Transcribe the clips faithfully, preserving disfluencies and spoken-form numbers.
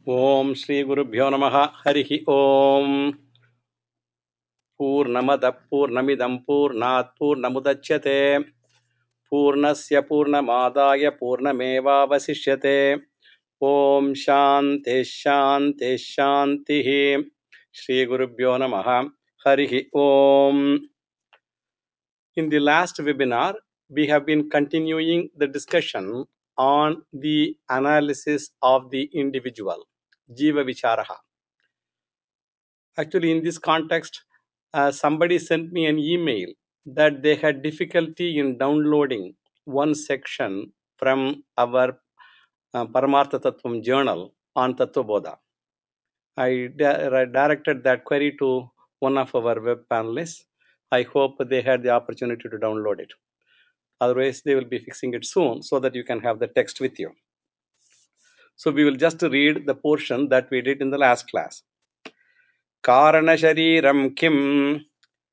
ओम श्री गुरुभ्यो नमः हरिः ओम पूर्णमदः पूर्णमिदं पूर्णात् पूर्णमुदच्यते पूर्णस्य पूर्णमादाय पूर्णमेवावशिष्यते ओम शांति शांति शांतिः श्री गुरुभ्यो नमः हरिः ओम. In the last webinar, we have been continuing the discussion on the analysis of the individual, Jiva Vicharaha. Actually, in this context, uh, somebody sent me an email that they had difficulty in downloading one section from our uh, Paramartha Tattvam journal on Tattva Bodha. I di- directed that query to one of our web panelists. I hope they had the opportunity to download it. Otherwise, they will be fixing it soon so that you can have the text with you. So we will just read the portion that we did in the last class. Karana Shariram Kim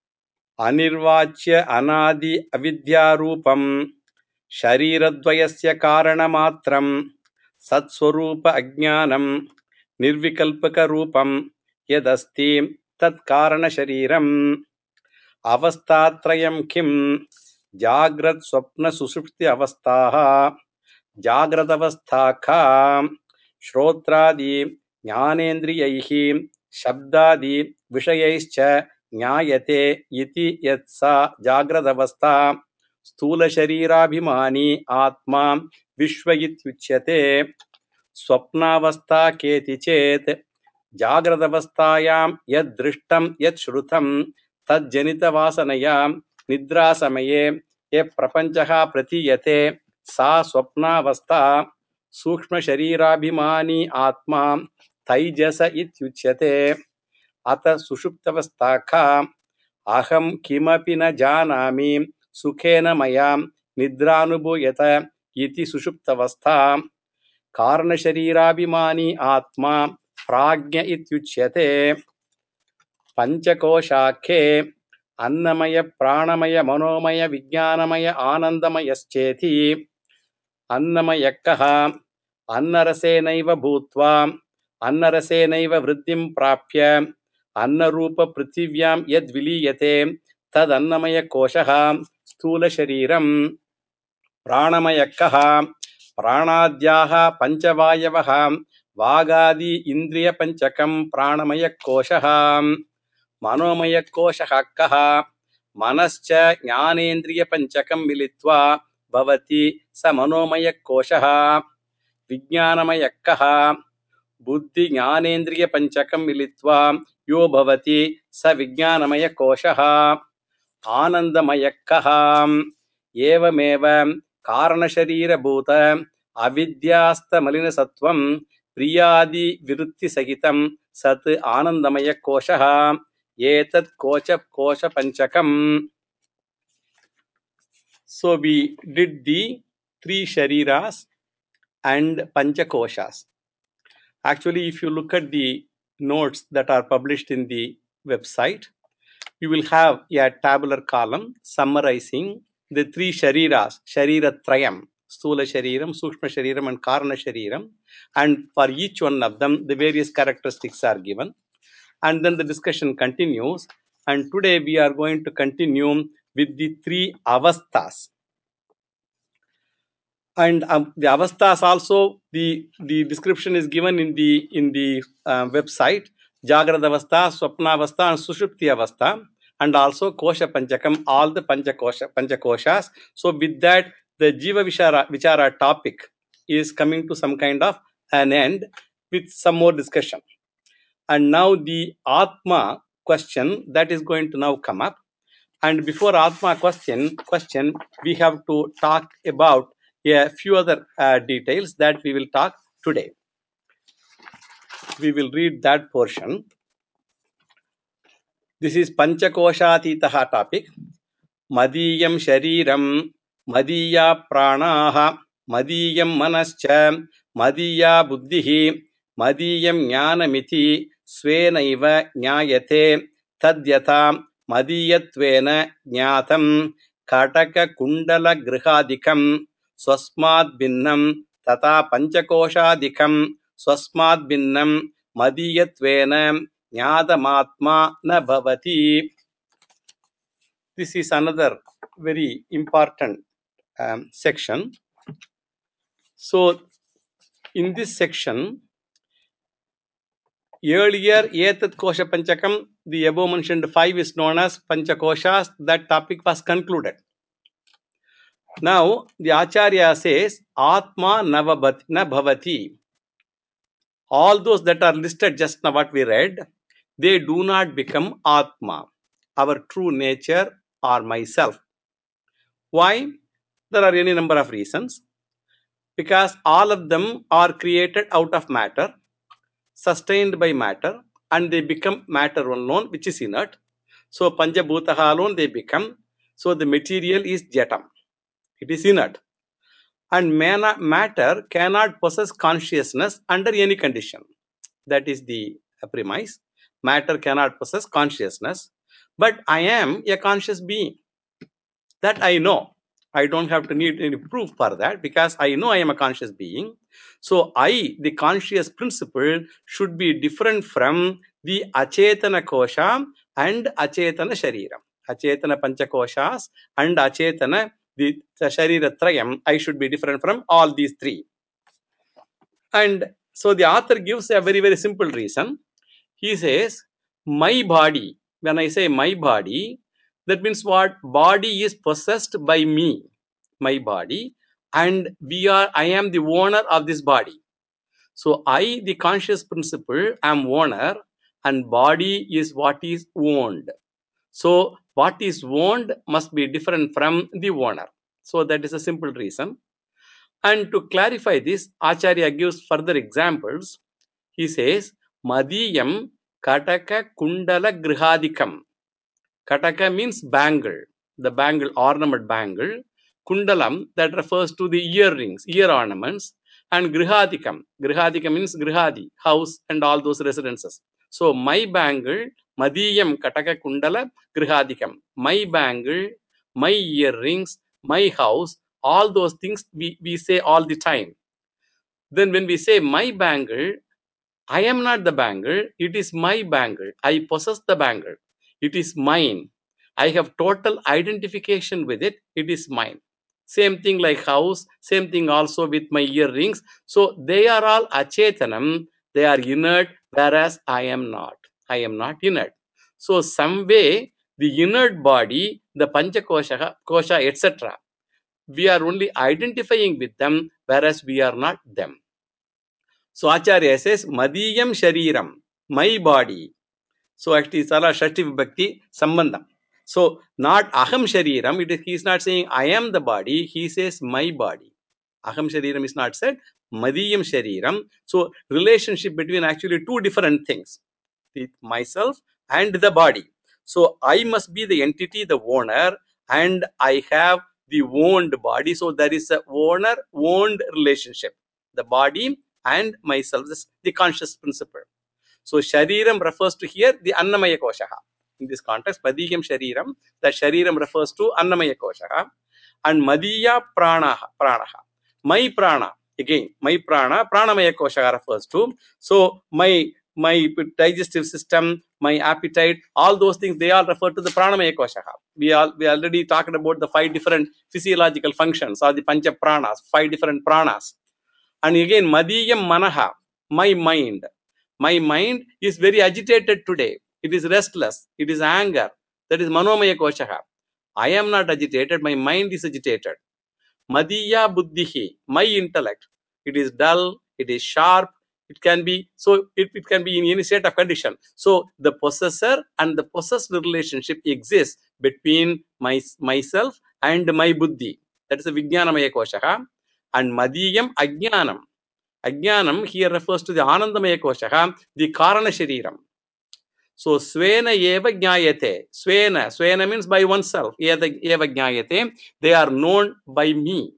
Anirvachya Anadi Avidya Shariradvayasya Karanamatram Satswarupa Ajnanam Nirvikalpaka Rupam Yadasti Tat Karana Shariram Avastatrayam Kim Jagrat Swapna Susupti Avastaha Jagratavastha ka Shrotradi Jnanendriyaihi Shabdadi Vishayaischa Nyayate Iti Yatsa Jagratavastha Stula Sharirabhimani Atma Vishwayityuchyate Swapnavastha Keti Chet Jagratavasthayam Yad Drishtam Yad Shrutam Tad Janita Vasanayam Nidra Samaye Ye Prapanchaha Pratiyate Sa Swapnavastha Sukshma Sharirabhimani Atma Taijasa Ityuchyate Ata Sushuptavastha ka Aham Kimapi na Janami Sukhena Mayam Nidranubhuyata Iti Sushuptavastha Karana Sharirabhimani Atma Prajna Ityuchyate Panchakoshaakhe Annamaya Pranamaya Manomaya Vijnanamaya Anandamayascheti Annamayakkaha Annarasenaiva Bhutva Annarasenaiva Vriddhim Prapya Annarupa Prithvivyam Yad Viliyate Tad Annamaya Koshaha Stula Shariram Pranamayakkaha Pranadhyaha Panchavayavaha Vagadi Indriya Panchakam Pranamaya Koshaha Manomaya Koshahakkaha Manascha Jnanendriya Panchakam Militva Bhavati Sa Manomaya Koshaha Vijnanamayakkaha Buddhi Jnanendriya Panchakam Militva Yo Bhavati Sa Vijnanamaya Koshaha Anandamayakkaha Evameva Karana Sharira Bhuta Avidyasta Malina Sattvam Priyadi Virutti Sagitam Sat Anandamaya Koshaha Etat Kocha Kosha Panchakam. So we did the three Shariras and Panchakoshas. Actually, if you look at the notes that are published in the website, you will have a tabular column summarizing the three Shariras, Sharira Trayam, Stula Shariram, Sukshma Shariram and Karana Shariram, and for each one of them, the various characteristics are given. And then the discussion continues, and today we are going to continue with the three Avasthas. And um, the Avasthas also, the, the description is given in the, in the uh, website, Jagrad Avastha, Swapna Avastha and Sushupti Avastha. And also Kosha Panchakam, all the Panchakosha, Panchakoshas. So with that, the Jiva Vichara, Vichara topic is coming to some kind of an end with some more discussion. And now the Atma question that is going to now come up. And before Atma question, question we have to talk about a few other uh, details that we will talk today. We will read that portion. This is Panchakoshatitaha topic. Madiyam Shariram, Madiya Pranaha, Madiyam Manascha, Madiya Buddhihi, Madiyam Jnanamiti, Svenaiva Jnayate, Tadyata, Madiyatvena Jnatam, Kataka Kundala Grihadikam, Swasmad Binnam, Tata Panchakoshadikam, Swasmat binnam madiyatvena jnadamatma na bhavati. This is another very important um, section. So, in this section, earlier, Etat Kosha Panchakam, the above mentioned five is known as Panchakoshas. That topic was concluded. Now, the Acharya says, Atma Navabhat, na Bhavati. All those that are listed just now what we read, they do not become Atma, our true nature or myself. Why? There are any number of reasons. Because all of them are created out of matter, sustained by matter, and they become matter alone, which is inert. So, Panchabhutaha alone they become. So, the material is Jatam. It is inert. And matter cannot possess consciousness under any condition. That is the premise. Matter cannot possess consciousness. But I am a conscious being. That I know. I don't have to need any proof for that because I know I am a conscious being. So I, the conscious principle, should be different from the Achetana Kosha and Achetana Shariram. Achetana Panchakoshas and Achetana, the Sharira Trayam, I should be different from all these three. And so the author gives a very, very simple reason. He says, my body, when I say my body, that means what? Body is possessed by me, my body, and we are, I am the owner of this body. So I, the conscious principle, am owner, and body is what is owned. So what is owned must be different from the owner. So that is a simple reason. And to clarify this, Acharya gives further examples. He says, Madiyam Kataka Kundala Grihadikam. Kataka means bangle, the bangle, ornament bangle. Kundalam, that refers to the earrings, ear ornaments. And Grihadikam. Grihadikam means Grihadi, house and all those residences. So, my bangle, Madiyam Kataka Kundala Grihadikam. My bangle, my earrings, my house, all those things we, we say all the time. Then when we say my bangle, I am not the bangle, it is my bangle. I possess the bangle. It is mine. I have total identification with it. It is mine. Same thing like house, same thing also with my earrings. So they are all achetanam, they are inert, whereas I am not. I am not inert. So some way, the inert body, the panchakosha, kosha, et cetera, we are only identifying with them, whereas we are not them. So Acharya says, Madiyam Shariram, my body. So actually, it's all a Shashti Vibhakti Sambandham. So not Aham Shariram, it is, he is not saying I am the body, he says my body. Aham Shariram is not said, Madiyam Shariram. So relationship between actually two different things, the myself and the body. So I must be the entity, the owner, and I have the owned body. So there is a owner-owned relationship. The body and myself, this is the conscious principle. So Shariram refers to here the Annamaya Koshaha. In this context, Madiyam Shariram, the Shariram refers to Annamaya Koshaha. And Madiya Pranaha, Pranaha. My Prana, again, my Prana, Pranamaya Koshaha refers to. So my my digestive system, my appetite, all those things, they all refer to the Pranamaya Koshaha. We, all, we already talked about the five different physiological functions or the Pancha Pranas, five different pranas. And again, Madiyam Manaha, my mind. My mind is very agitated today. It is restless. It is anger. That is Manomaya Koshaha. I am not agitated. My mind is agitated. Madiya Buddhihi, my intellect. It is dull. It is sharp. It can be, so it, it can be in any state of condition. So the possessor and the possessed relationship exists between my, myself and my buddhi. That is a Vijnanamaya Koshaha. And Madiyam Ajnanam. Ajnanam here refers to the Anandamaya Koshaha, the Karana Shariram. So, Svena Eva Jnayate. Svena. Svena means by oneself. Eva Jnayate. They are known by me.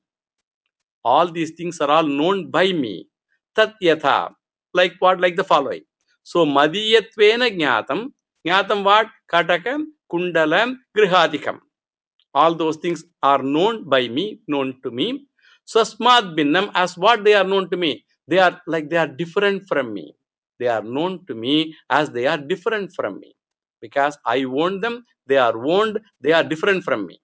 All these things are all known by me. Tat Yatha. Like what? Like the following. So, Madiyatvena Jnatam. Jnatam what? Katakam, Kundalam, Grihadikam. All those things are known by me, known to me. Swasmad Binnam, as what they are known to me. they are like they are different from me. They are known to me as they are different from me. Because I own them, they are owned, they are different from me.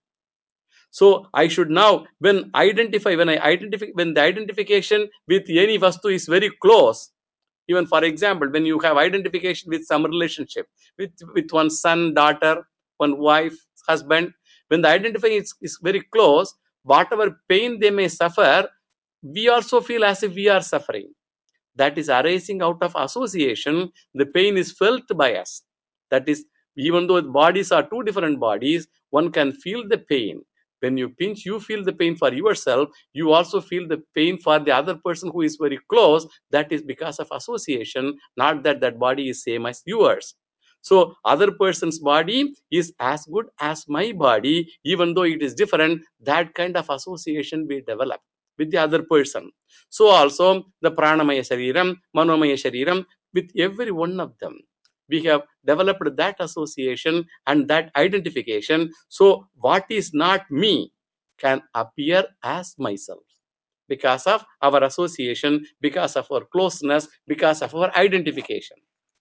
So I should now, when identify, when I identify, when the identification with any vastu is very close, even for example, when you have identification with some relationship, with, with one son, daughter, one wife, husband, when the identification is, is very close, whatever pain they may suffer, we also feel as if we are suffering. That is arising out of association. The pain is felt by us. That is, even though bodies are two different bodies, one can feel the pain. When you pinch, you feel the pain for yourself. You also feel the pain for the other person who is very close. That is because of association, not that that body is same as yours. So other person's body is as good as my body, even though it is different. That kind of association we develop with the other person. So also the pranamaya shariram, manomaya shariram, with every one of them, we have developed that association and that identification. So what is not me can appear as myself because of our association, because of our closeness, because of our identification.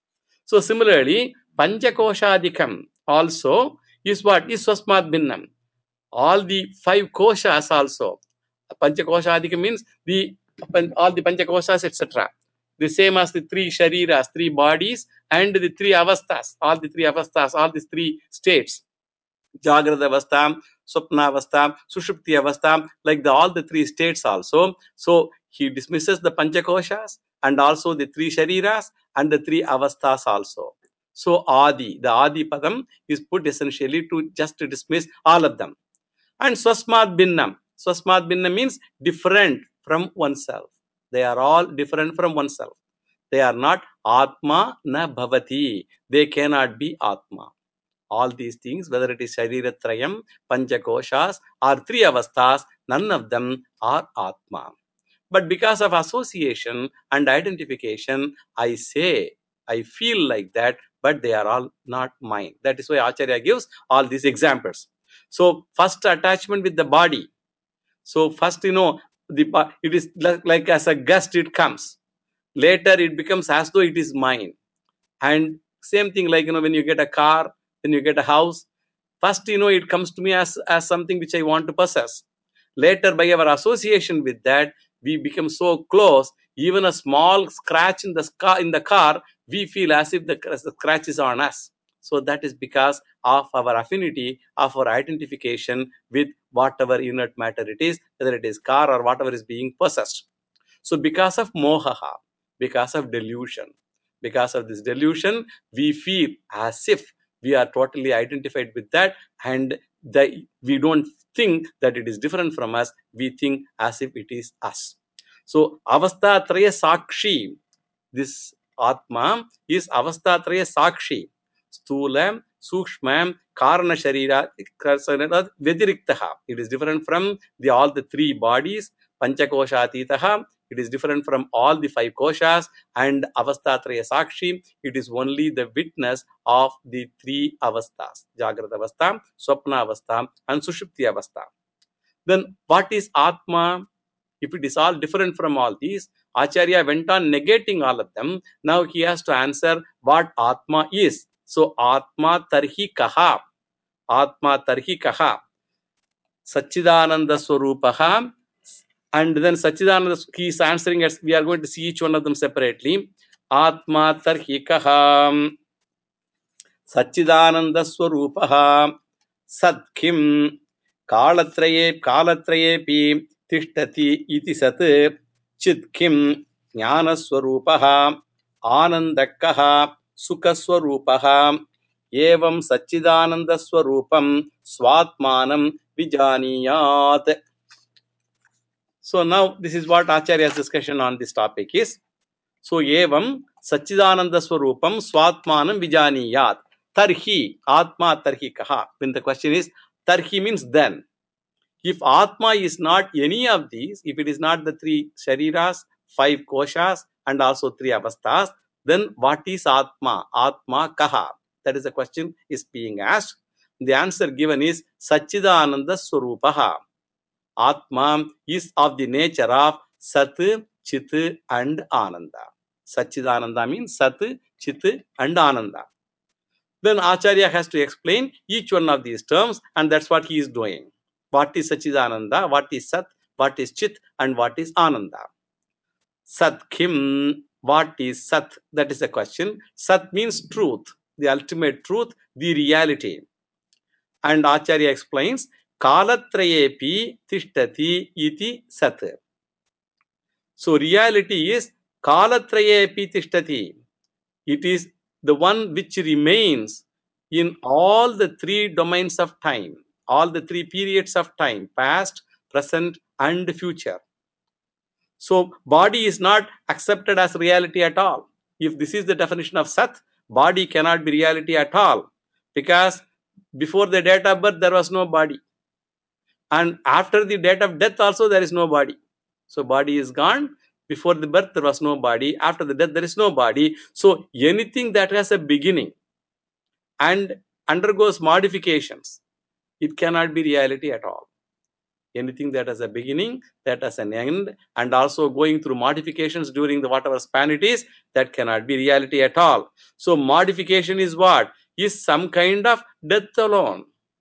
So similarly, Panchakoshadikam also is what is Swasmat Bhinnam. All the five koshas also. Panchakoshadikam means the all the panchakoshas, et cetera. The same as the three shariras, three bodies, and the three avasthas, all the three avasthas, all these three states. Jagrada avastha, Swapna avastha, Sushupti avastha, like the all the three states also. So he dismisses the panchakoshas and also the three shariras and the three avasthas also. So Adi, the Adi Padam is put essentially to just to dismiss all of them. And Swasmat Bhinnam. Swasmat Bhinnam means different from oneself. They are all different from oneself. They are not Atma na bhavati. They cannot be Atma. All these things, whether it is Shariratrayam, Panchakoshas, or three avasthas, none of them are Atma. But because of association and identification, I say, I feel like that, but they are all not mine. That is why Acharya gives all these examples. So first attachment with the body. So first, you know, the it is like, like as a gust it comes. Later it becomes as though it is mine. And same thing, like, you know, when you get a car, when you get a house, first, you know, it comes to me as, as something which I want to possess. Later, by our association with that, we become so close. Even a small scratch in the car, in the car, we feel as if the, the scratch is on us. So that is because of our affinity, of our identification with whatever inert matter it is, whether it is car or whatever is being possessed. So because of mohaha, because of delusion, because of this delusion, we feel as if we are totally identified with that, and the, we don't think that it is different from us. We think as if it is us. So avastha traya sakshi, this Atma is avastha traya sakshi. Sthulam, Sukshmam, Karana Sharira, Vediriktaha. It is different from the all the three bodies. Panchakoshatitaha. It is different from all the five koshas. And Avastatraya Sakshi. It is only the witness of the three avasthas. Jagrata avastha, Swapna avastha, and Sushupti avastha. Then what is Atma? If it is all different from all these, Acharya went on negating all of them. Now he has to answer what Atma is. So Atma tarhi kaha. Atma tarhi kaha. Satchidananda Swarupaha. And then Satchidananda, he is answering as we are going to see each one of them separately. Atma tarhi kaha. Satchidananda Swarupaha. Satkim. Kalatraye Kalatrayepi Tishtati iti sat Chitkim Jnanaswarupaha Anandakaha Sukaswarupaha Evam Satchidananda Swarupam Swatmanam Vijaniyat. So now this is what Acharya's discussion on this topic is. So evam Satchidananda Swarupam Swatmanam Vijaniyat. Tarhi, Atma Tarhi Kaha. When the question is, Tarhi means then. If Atma is not any of these, if it is not the three Shariras, five Koshas, and also three Avasthas, then what is Atma? Atma Kaha? That is the question is being asked. The answer given is Satchidananda Swarupaha. Atma is of the nature of Sat, Chit, and Ananda. Satchidananda means Sat, Chit, and Ananda. Then Acharya has to explain each one of these terms, and that's what he is doing. What is Satchidananda, what is Sat, what is Chit, and what is Ananda? Sat Kim, what is Sat? That is the question. Sat means truth, the ultimate truth, the reality. And Acharya explains, Kalatrayepi tishtati iti Sat. So reality is Kalatrayepi tishtati. It is the one which remains in all the three domains of time, all the three periods of time, past, present, and future. So body is not accepted as reality at all. If this is the definition of Sat, body cannot be reality at all, because before the date of birth there was no body, and after the date of death also there is no body. So body is gone. Before the birth there was no body, after the death there is no body. So anything that has a beginning and undergoes modifications, it cannot be reality at all. Anything that has a beginning, that has an end, and also going through modifications during the whatever span it is, that cannot be reality at all. So modification is what? Is some kind of death alone.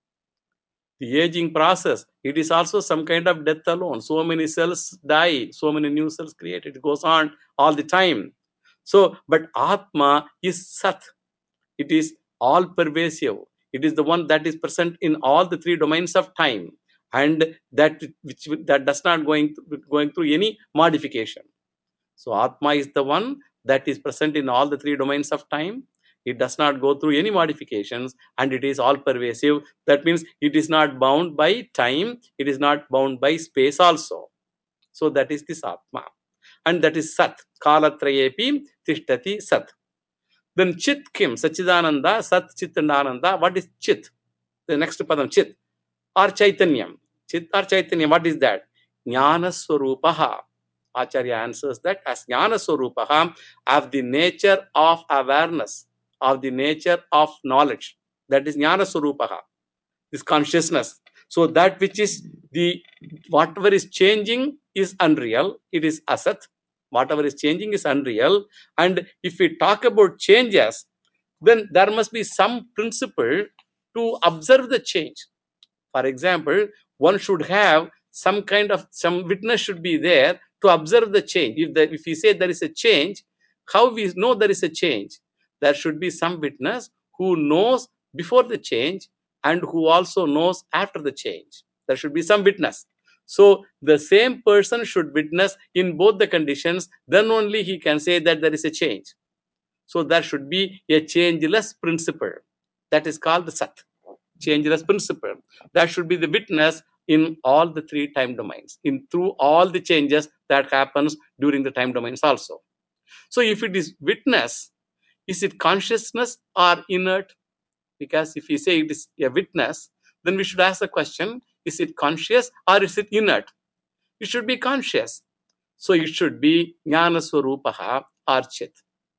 The aging process, it is also some kind of death alone. So many cells die, so many new cells created. It goes on all the time. So, but Atma is Sat. It is all pervasive. It is the one that is present in all the three domains of time, and that which that does not going going through any modification. So Atma is the one that is present in all the three domains of time. It does not go through any modifications, and it is all pervasive. That means it is not bound by time, it is not bound by space also. So that is this Atma, and that is Sat. Kalatrayepi tishtati Sat. Then Chit Kim, Sachidananda, Sat, Chit, and Ananda. What is Chit? The next padam, Chit or Chaitanyam. Chit or Chaitanyam, what is that? Jnana Swarupaha. Acharya answers that as Jnana Swarupaha, of the nature of awareness, of the nature of knowledge. That is Jnana Swarupaha, this consciousness. So that which is the, whatever is changing is unreal, it is asat. Whatever is changing is unreal. And if we talk about changes, then there must be some principle to observe the change. For example, one should have some kind of, some witness should be there to observe the change. If, the, if we say there is a change, how we know there is a change? There should be some witness who knows before the change and who also knows after the change. There should be some witness. So the same person should witness in both the conditions, then only he can say that there is a change. So there should be a changeless principle. That is called the Sat, changeless principle. That should be the witness in all the three time domains, in through all the changes that happens during the time domains also. So if it is witness, is it consciousness or inert? Because if we say it is a witness, then we should ask the question, is it conscious or is it inert? It should be conscious. So it should be Jnana Swarupaha or Chit.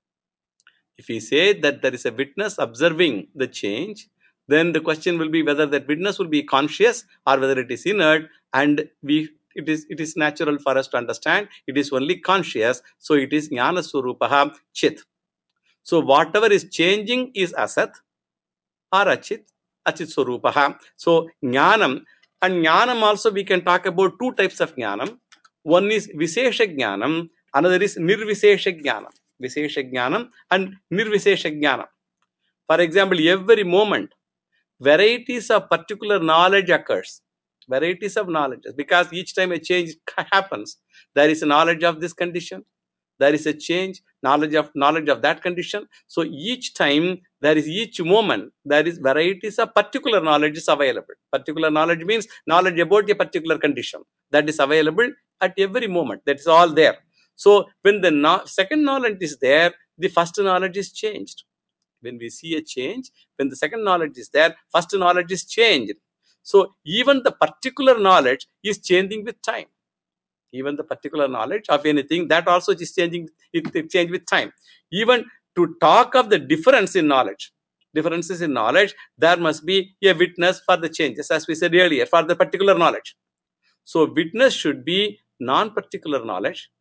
If we say that there is a witness observing the change, then the question will be whether that witness will be conscious or whether it is inert, and we it is it is natural for us to understand it is only conscious. So it is Jnana Swarupaha Chit. So whatever is changing is Asat or Achit, Achit Swarupaha. So Jnanam, and Jnanam also we can talk about two types of Jnanam. One is Vishesha Jnanam, another is Nirvishesha Jnanam. Vishesha Jnanam and Nirvishesha Jnanam. For example, every moment, varieties of particular knowledge occurs. Varieties of knowledge, because each time a change happens, there is a knowledge of this condition, there is a change, knowledge of knowledge of that condition. So each time, there is each moment, there is varieties of particular knowledge is available. Particular knowledge means knowledge about a particular condition that is available at every moment. That is all there. So when the no- second knowledge is there, the first knowledge is changed. When we see a change, when the second knowledge is there, first knowledge is changed. So even the particular knowledge is changing with time. Even the particular knowledge of anything, that also is changing, it, it change with time. Even to talk of the difference in knowledge, differences in knowledge, there must be a witness for the changes, as we said earlier, for the particular knowledge. So witness should be non-particular knowledge,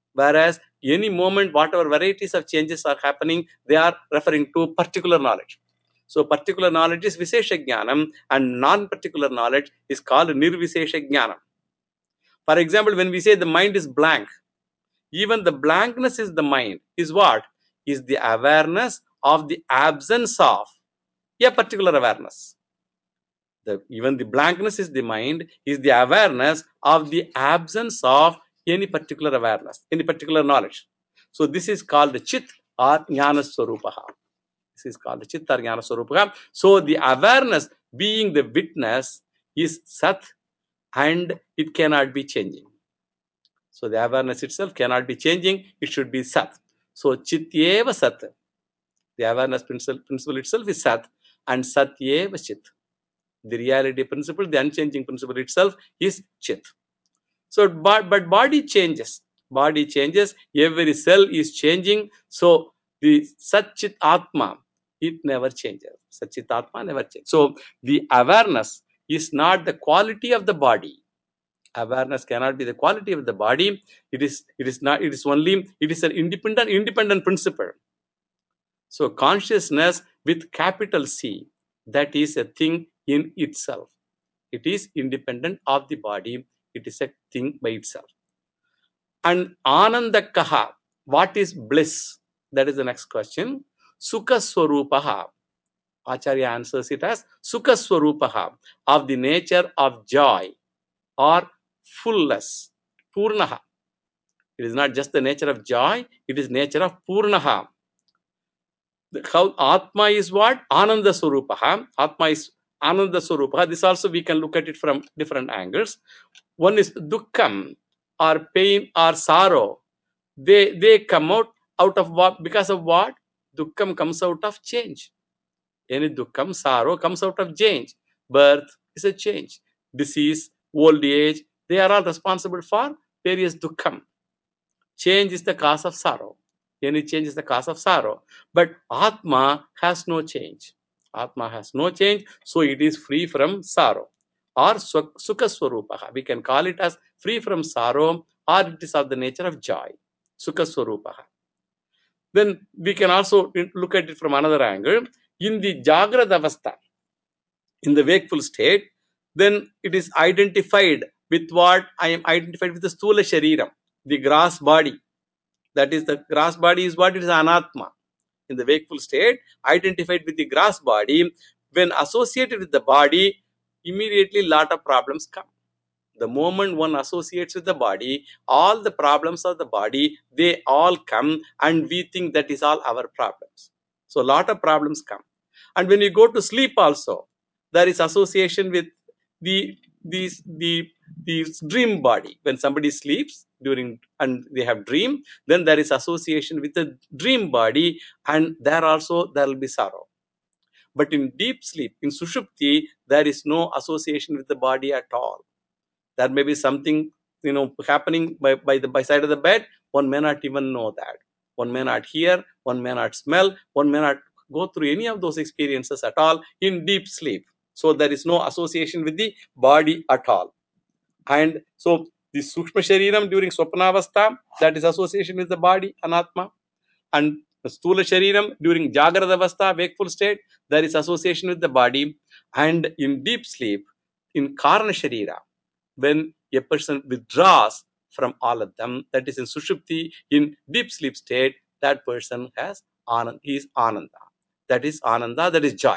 Whereas any moment, whatever varieties of changes are happening, they are referring to particular knowledge. So particular knowledge is Vishesha Jnanam, and non-particular knowledge is called Nirvishesha Jnanam. For example, when we say the mind is blank, even the blankness is the mind, is what? Is the awareness of the absence of a particular awareness. The, even the blankness is the mind, is the awareness of the absence of any particular awareness, any particular knowledge. So this is called the Chit or Jnana Swarupaha. This is called the Chit or Jnana Swarupaha. So the awareness being the witness is Sat, and it cannot be changing. So the awareness itself cannot be changing, it should be Sat. So Chit Eva Sat. The awareness principle, principle itself is Sat, and Sat Eva Chit. The reality principle, the unchanging principle itself is Chit. So, but, but body changes. Body changes. Every cell is changing. So, the Satchit Atma, it never changes. Satchit Atma never changes. So, the awareness is not the quality of the body. Awareness cannot be the quality of the body. It is. It is not. It is only. It is an independent, independent principle. So, consciousness with capital C, that is a thing in itself. It is independent of the body. It is a thing by itself. And Anandakaha, what is bliss? That is the next question. Sukha Swarupaha. Acharya answers it as Sukha Swarupaha, of the nature of joy or fullness. Purnaha. It is not just the nature of joy, it is nature of Purnaha. How Atma is what? Ananda Swarupaha. Atma is Ananda Swarupaha. This also we can look at it from different angles. One is Dukkham, or pain or sorrow. They, they come out, out of what? Because of what? Dukkham comes out of change. Any Dukkham, sorrow comes out of change. Birth is a change. Disease, old age, they are all responsible for various Dukkham. Change is the cause of sorrow. Any change is the cause of sorrow. But Atma has no change. Atma has no change, so it is free from sorrow. Or Sukha Swarupaha. We can call it as free from sorrow, or it is of the nature of joy. Sukha Swarupaha. Then we can also look at it from another angle. In the Jagrada Avastha, in the wakeful state, then it is identified with what? I am identified with the Stula Shariram, the grass body. That is, the grass body is what? It is Anatma. In the wakeful state, identified with the grass body, when associated with the body, immediately lot of problems come. The moment one associates with the body, all the problems of the body, they all come, and we think that is all our problems. So lot of problems come. And when you go to sleep also, there is association with the these the the dream body. When somebody sleeps during and they have dream, then there is association with the dream body, and there also there will be sorrow. But in deep sleep, in Sushupti, there is no association with the body at all. There may be something, you know, happening by, by the by side of the bed. One may not even know that. One may not hear. One may not smell. One may not go through any of those experiences at all in deep sleep. So there is no association with the body at all. And so the Sukshma Shariram during Swapnavastha, that is association with the body, Anatma. And the Stula Shariram during Jagrada Avastha, wakeful state, there is association with the body. And in deep sleep, in Karna Sharira, when a person withdraws from all of them, that is in Sushupti, in deep sleep state, that person has Ananda, he is Ananda. That is Ananda, that is joy.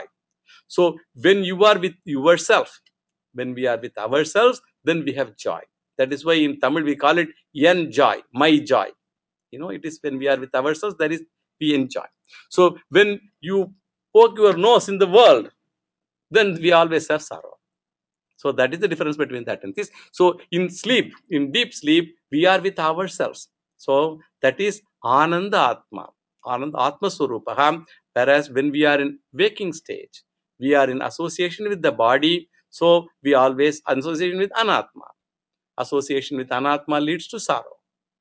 So when you are with yourself, when we are with ourselves, then we have joy. That is why in Tamil we call it Yen joy, my joy. You know, it is when we are with ourselves, that is we enjoy. So when you poke your nose in the world, then we always have sorrow. So that is the difference between that and this. So in sleep, in deep sleep, we are with ourselves. So that is Ananda Atma, Ananda Atma Swarupaha. Whereas when we are in waking stage, we are in association with the body. So we always association with Anatma. Association with Anatma leads to sorrow.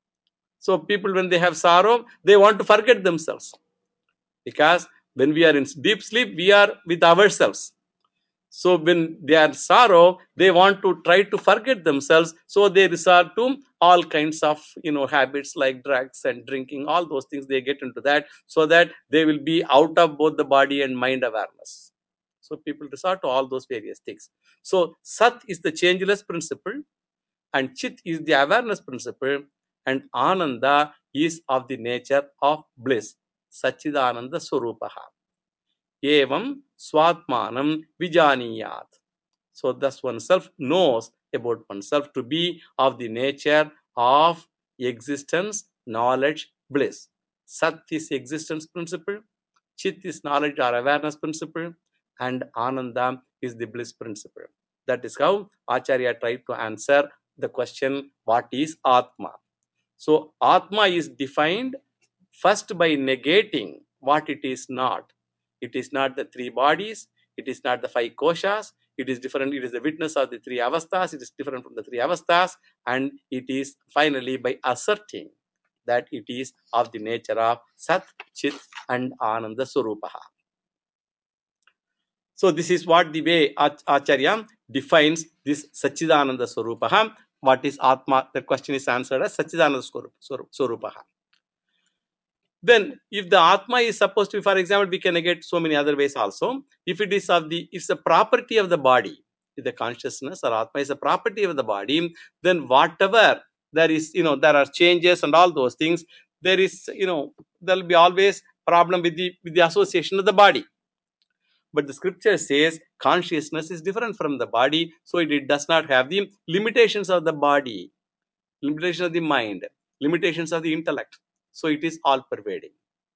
So people, when they have sorrow, they want to forget themselves. Because when we are in deep sleep, we are with ourselves. So when they are sorrow, they want to try to forget themselves. So they resort to all kinds of you know habits like drugs and drinking, all those things they get into that, so that they will be out of both the body and mind awareness. So people resort to all those various things. So Sat is the changeless principle, and Chit is the awareness principle, and Ananda is of the nature of bliss. Sachidananda Swarupaha. Evam Swatmanam Vijaniyat. So thus oneself knows about oneself to be of the nature of existence, knowledge, bliss. Sat is existence principle, Chit is knowledge or awareness principle, and Ananda is the bliss principle. That is how Acharya tried to answer the question, what is Atma? So Atma is defined first by negating what it is not. It is not the three bodies, it is not the five koshas, it is different, it is the witness of the three avasthas, it is different from the three avasthas, and it is finally by asserting that it is of the nature of Sat, Chit, and Ananda Swarupaha. So this is what the way Acharya defines this Sachidananda Swarupaha. What is Atma? The question is answered as Sachidananda Swarupaha. Then if the Atma is supposed to be, for example, we can get so many other ways also. If it is of the, it's a property of the body, if the consciousness or Atma is a property of the body, then whatever there is, you know, there are changes and all those things, there is, you know, there will be always problem with the, with the association of the body. But the scripture says consciousness is different from the body, so it, it does not have the limitations of the body, limitations of the mind, limitations of the intellect. So it is all pervading.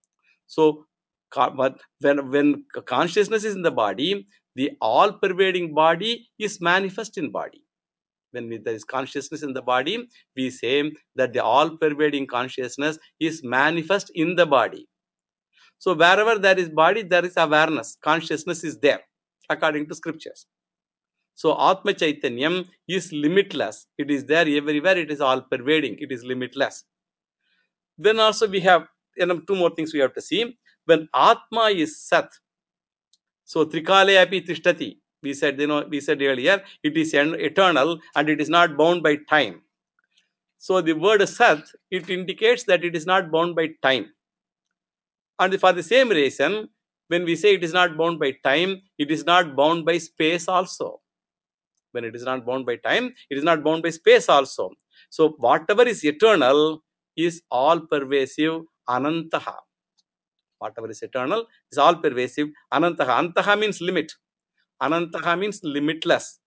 So, but when, when consciousness is in the body, the all-pervading body is manifest in body. When there is consciousness in the body, we say that the all-pervading consciousness is manifest in the body. So, wherever there is body, there is awareness. Consciousness is there, according to scriptures. So, Atma Chaitanyam is limitless. It is there everywhere. It is all-pervading. It is limitless. Then also we have, you know, two more things we have to see. When Atma is Sat, so Trikale api tishtati, we said, you know, we said earlier, it is eternal and it is not bound by time. So the word Sat, it indicates that it is not bound by time. And for the same reason, when we say it is not bound by time, it is not bound by space also. When it is not bound by time, it is not bound by space also. So whatever is eternal is all pervasive, Anantaha. Whatever is eternal is all pervasive, Anantaha. Antaha means limit. Anantaha means limitless.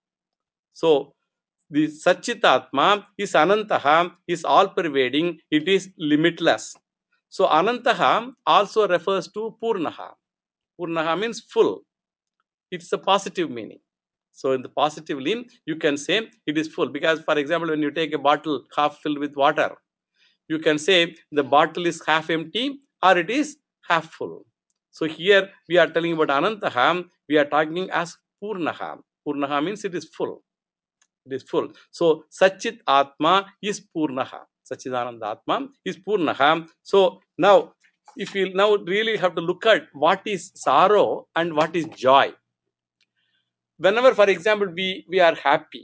So the Satchitatma is Anantaha, is all pervading, it is limitless. So Anantaha also refers to Purnaha. Purnaha means full. It's a positive meaning. So in the positively, you can say it is full. Because for example, when you take a bottle half filled with water, you can say the bottle is half empty or it is half full. So here we are telling about Anantaha, we are talking as Purnaha. Purnaha means it is full. It is full. So Satchit Atma is Purnaha. Satchidananda Atma is Purnaha. So now, if you now really have to look at what is sorrow and what is joy. Whenever, for example, we, we are happy,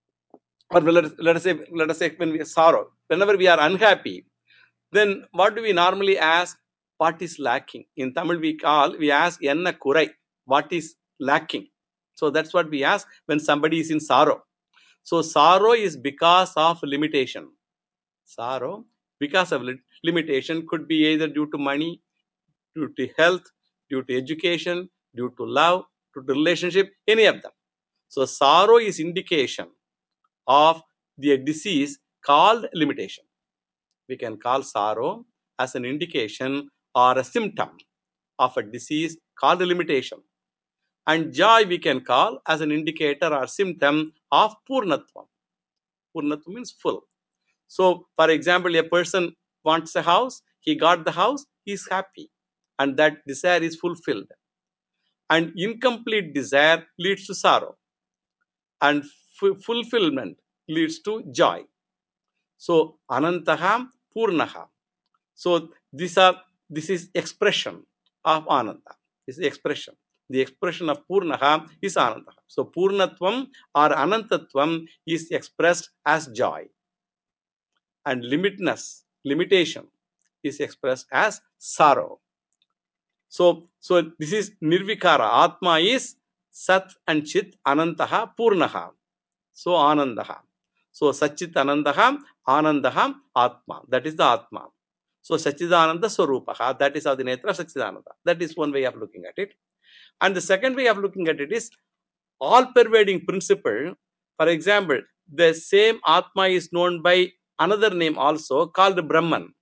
or let us, let us say, let us say when we are sorrow, whenever we are unhappy, then what do we normally ask? What is lacking? In Tamil we call, we ask enna kurai, what is lacking? So that's what we ask when somebody is in sorrow. So sorrow is because of limitation. Sorrow because of limitation could be either due to money, due to health, due to education, due to love, due to relationship, any of them. So sorrow is indication of the disease called limitation. We can call sorrow as an indication or a symptom of a disease called limitation. And joy we can call as an indicator or symptom of Purnatvam. Purnatvam means full. So, for example, a person wants a house, he got the house, he is happy. And that desire is fulfilled. And incomplete desire leads to sorrow. And f- fulfillment leads to joy. So, Anantaha, Purnaha. So, these are, this is expression of Ananda. This is expression. The expression of Purnaha is Anandaha. So Purnatvam or Anantatvam is expressed as joy. And limitness, limitation is expressed as sorrow. So, so this is Nirvikara. Atma is Sat and Chit, Anantaha, Purnaha. So Anandaha. So Satchit Anandaha, Anandaha, Atma. That is the Atma. So Satchidananda Swarupaha. That is how the nature of Satchidananda. That is one way of looking at it. And the second way of looking at it is all-pervading principle. For example, the same Atma is known by another name also called Brahman.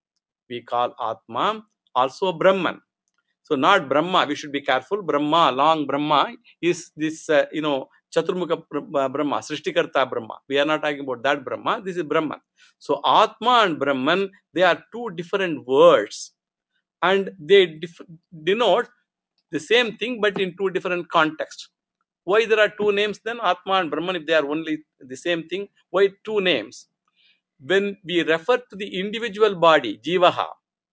We call Atma also Brahman. So not Brahma, we should be careful. Brahma, long Brahma is this, uh, you know, Chaturmukha Brahma, Srishtikarta Brahma. We are not talking about that Brahma, this is Brahman. So Atma and Brahman, they are two different words. And they denote the same thing but in two different contexts. Why there are two names then, Atma and Brahman, if they are only the same thing? Why two names? When we refer to the individual body, Jivaha,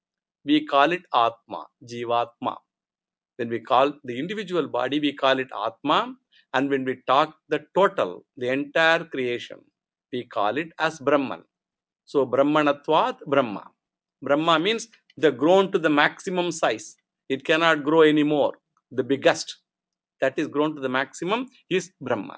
we call it Atma, Jivatma. When we call the individual body, we call it Atma. And when we talk the total, the entire creation, we call it as Brahman. So Brahmanatvat Brahma. Brahma means the grown to the maximum size. It cannot grow anymore. The biggest that is grown to the maximum is Brahma.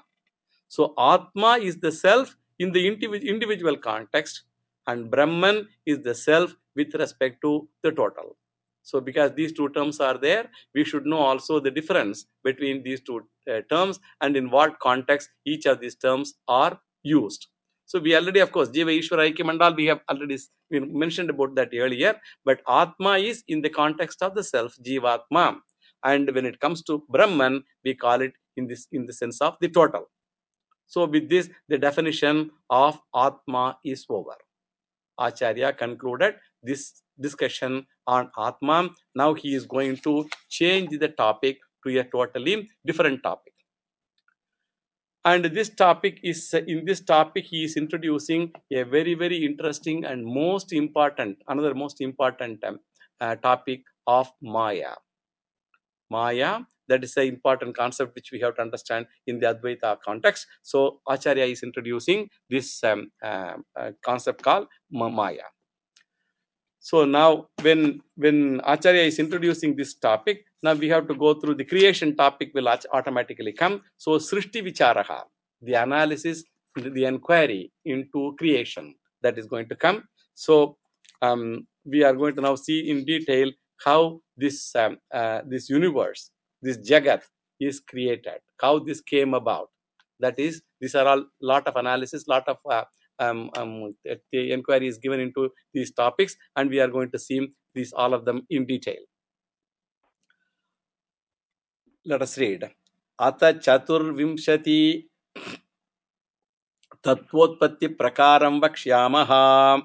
So Atma is the self in the individual context, and Brahman is the self with respect to the total. So because these two terms are there, we should know also the difference between these two uh, terms and in what context each of these terms are used. So we already, of course, Jiva Ishvara Aikyam Mandal, we have already we mentioned about that earlier, but Atma is in the context of the self, Jivatma. And when it comes to Brahman, we call it in this in the sense of the total. So with this, the definition of Atma is over. Acharya concluded this discussion on Atma. Now he is going to change the topic to a totally different topic. And this topic is, in this topic, he is introducing a very, very interesting and most important, another most important um, uh, topic of Maya. Maya, that is an important concept which we have to understand in the Advaita context. So Acharya is introducing this um, uh, uh, concept called Maya. So now when, when Acharya is introducing this topic, now we have to go through the creation topic will automatically come. So Srishti Vicharaha, the analysis, the inquiry into creation, that is going to come. So um, we are going to now see in detail how this, um, uh, this universe, this Jagat is created, how this came about. That is, these are all lot of analysis, lot of uh, um, um, the inquiry is given into these topics, and we are going to see these all of them in detail. Let us read. Ata chaturvimshati tatvotpatti prakaram vakshyamaha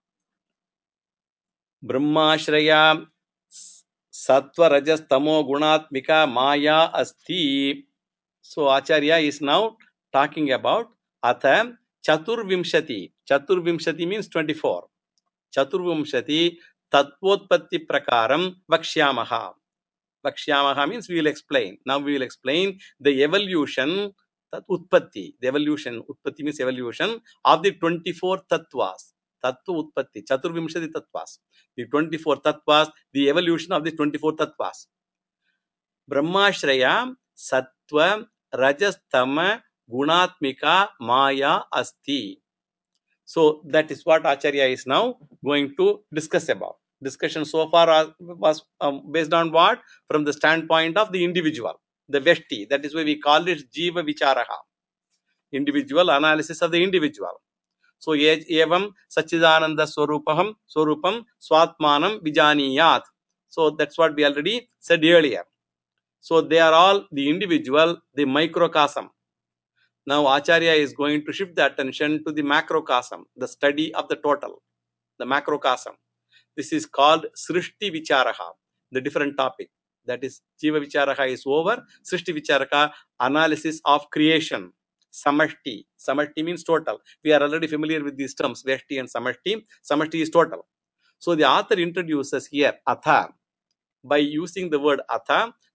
brahmashraya sattva rajas tamo gunatmika maya asti. So Acharya is now talking about Ata chaturvimshati. Chaturvimshati means twenty-four. Chaturvamshati Tatvotpatti Prakaram Vakshyamaha. Vakshyamaha means we will explain. Now we will explain the evolution, Tat Utpatti. The evolution, Utpatti means evolution of the twenty-four Tattvas. Tattva Utpatti, Chaturvimshati Tattvas. The twenty-four Tattvas, the evolution of the twenty-four Tattvas. Brahmashraya Sattva Rajastama Gunatmika Maya Asti. So that is what Acharya is now going to discuss about. Discussion so far was um, based on what? From the standpoint of the individual, the Veshti. That is why we call it Jiva Vicharaha. Individual analysis of the individual. So, evam Sachidananda Swarupaham Swarupam Swatmanam Vijaniyat. So that's what we already said earlier. So they are all the individual, the microcosm. Now Acharya is going to shift the attention to the macrocosm, the study of the total, the macrocosm. This is called Srishti Vicharaha, the different topic. That is, Jiva Vicharaha is over. Srishti Vicharaha, analysis of creation. Samashti. Samashti means total. We are already familiar with these terms, Veshti and Samashti. Samashti is total. So the author introduces here Atha. By using the word Atha,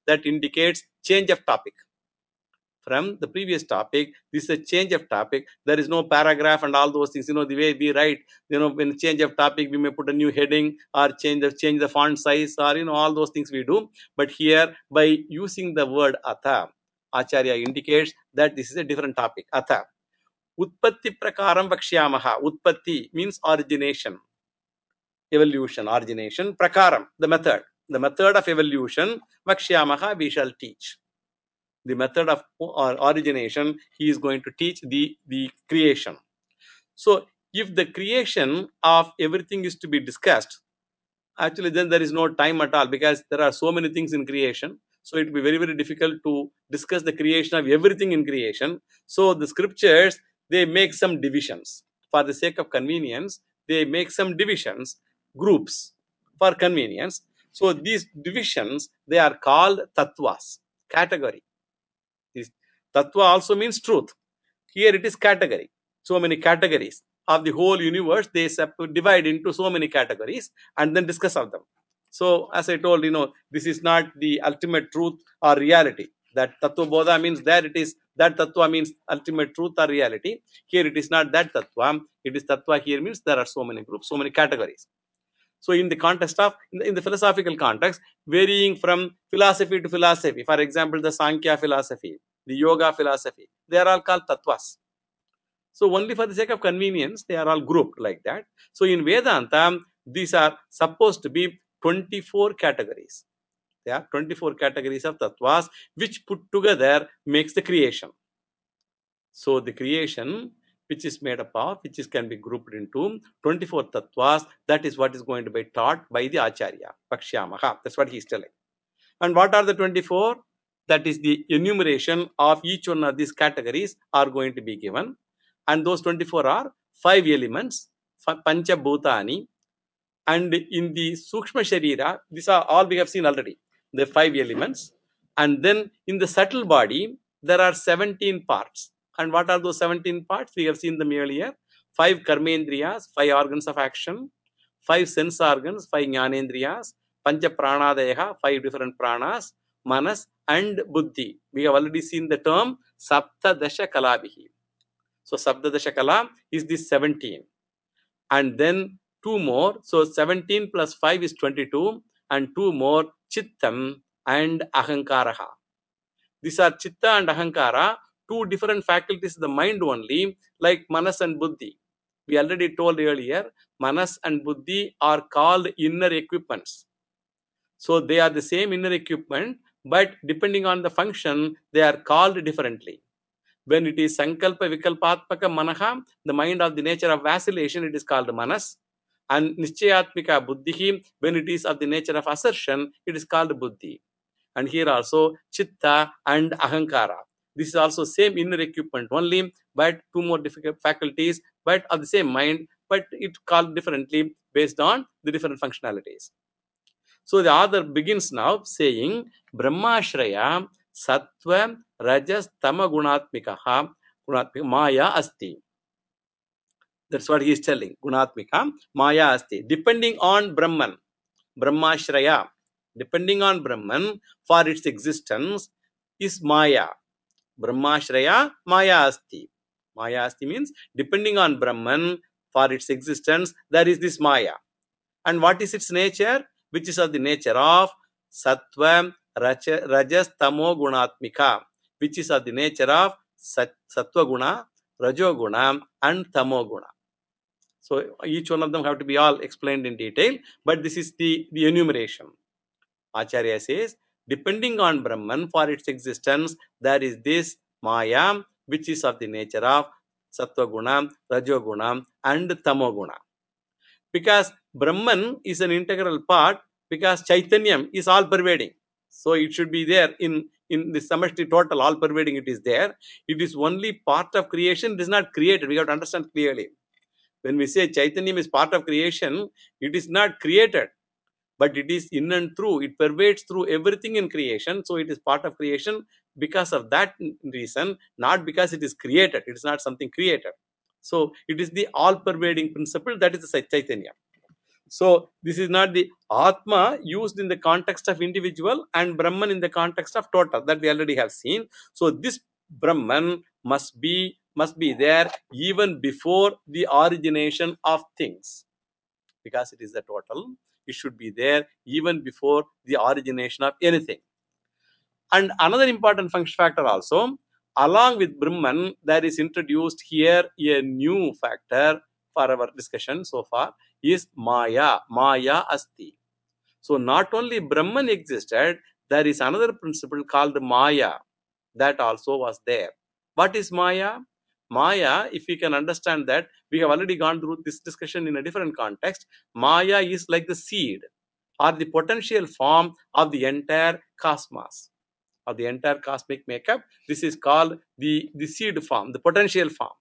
that indicates change of topic. From the previous topic, this is a change of topic. There is no paragraph and all those things. You know, the way we write, you know, when change of topic, we may put a new heading or change the change the font size, or you know, all those things we do. But here, by using the word atha, Acharya indicates that this is a different topic. Atha. Utpatti prakaram vakshyamaha. Utpatti means origination, evolution, origination. Prakaram, the method. The method of evolution, vakshyamaha, we shall teach. The method of origination, he is going to teach the, the creation. So, if the creation of everything is to be discussed, actually then there is no time at all, because there are so many things in creation. So, it will be very, very difficult to discuss the creation of everything in creation. So, the scriptures, they make some divisions. For the sake of convenience, they make some divisions, groups for convenience. So, these divisions, they are called tattvas, category. This tattva also means truth. Here it is category. So many categories of the whole universe, they divide into so many categories and then discuss of them. So as I told, you know, this is not the ultimate truth or reality. That tattva bodha means that it is, that tattva means ultimate truth or reality. Here it is not that tattva. It is tattva here means there are so many groups, so many categories. So in the context of, in the, in the philosophical context, varying from philosophy to philosophy, for example, the Sankhya philosophy, the Yoga philosophy, they are all called tattvas. So only for the sake of convenience, they are all grouped like that. So in Vedanta, these are supposed to be twenty-four categories. There are twenty-four categories of tattvas, which put together makes the creation. So the creation, which is made up of, which is can be grouped into twenty-four tattvas, that is what is going to be taught by the Acharya, Vakshyamaha. That's what he is telling. And what are the twenty-four? That is the enumeration of each one of these categories are going to be given. And those twenty-four are five elements, Pancha Bhutani. And in the Sukshma Sharira, these are all we have seen already, the five elements. And then in the subtle body, there are seventeen parts. And what are those seventeen parts? We have seen them earlier. Five karmendriyas, five organs of action, five sense organs, five jnanendriyas, pancha pranadayaha, five different pranas, manas and buddhi. We have already seen the term saptadasha kalabihi. So saptadasha kala is this seventeen. And then two more. So seventeen plus five is twenty-two. And two more, chittam and ahankaraha. These are chitta and ahankara, two different faculties of the mind only, like manas and buddhi. We already told earlier, manas and buddhi are called inner equipments. So they are the same inner equipment, but depending on the function, they are called differently. When it is sankalpa vikalpatmaka manaha, the mind of the nature of vacillation, it is called manas. And nischayatmika buddhi, when it is of the nature of assertion, it is called buddhi. And here also chitta and ahankara. This is also same inner equipment only, but two more difficult faculties, but of the same mind, but it called differently based on the different functionalities. So the author begins now saying, Brahmashraya sattva rajas tama gunatmikaha gunatmika maya asti. That's what he is telling. Gunatmika maya asti. Depending on Brahman, Brahmashraya, depending on Brahman for its existence is maya. Brahmashraya maya asti. Maya asti means depending on Brahman for its existence, there is this maya. And what is its nature? Which is of the nature of sattva, rajas, tamo gunatmika, which is of the nature of sattva guna, rajo guna, and tamo guna. So each one of them have to be all explained in detail, but this is the, the enumeration. Acharya says, depending on Brahman for its existence, there is this maya, which is of the nature of sattva guna, rajo guna, and tamo guna. Because Brahman is an integral part, because Chaitanyam is all pervading. So it should be there in, in the samashti total, all pervading it is there. It is only part of creation, it is not created. We have to understand clearly. When we say Chaitanyam is part of creation, it is not created, but it is in and through. It pervades through everything in creation. So it is part of creation because of that reason, not because it is created. It is not something created. So it is the all-pervading principle, that is the Chaitanya. So this is not the Atma used in the context of individual and Brahman in the context of total, that we already have seen. So this Brahman must be must be there even before the origination of things, because it is the total. It should be there even before the origination of anything. And another important function factor also, along with Brahman, there is introduced here a new factor for our discussion so far, is Maya. Maya Asti. So not only Brahman existed, there is another principle called Maya that also was there. What is Maya? Maya, if we can understand that, we have already gone through this discussion in a different context. Maya is like the seed or the potential form of the entire cosmos, of the entire cosmic makeup. This is called the, the seed form, the potential form.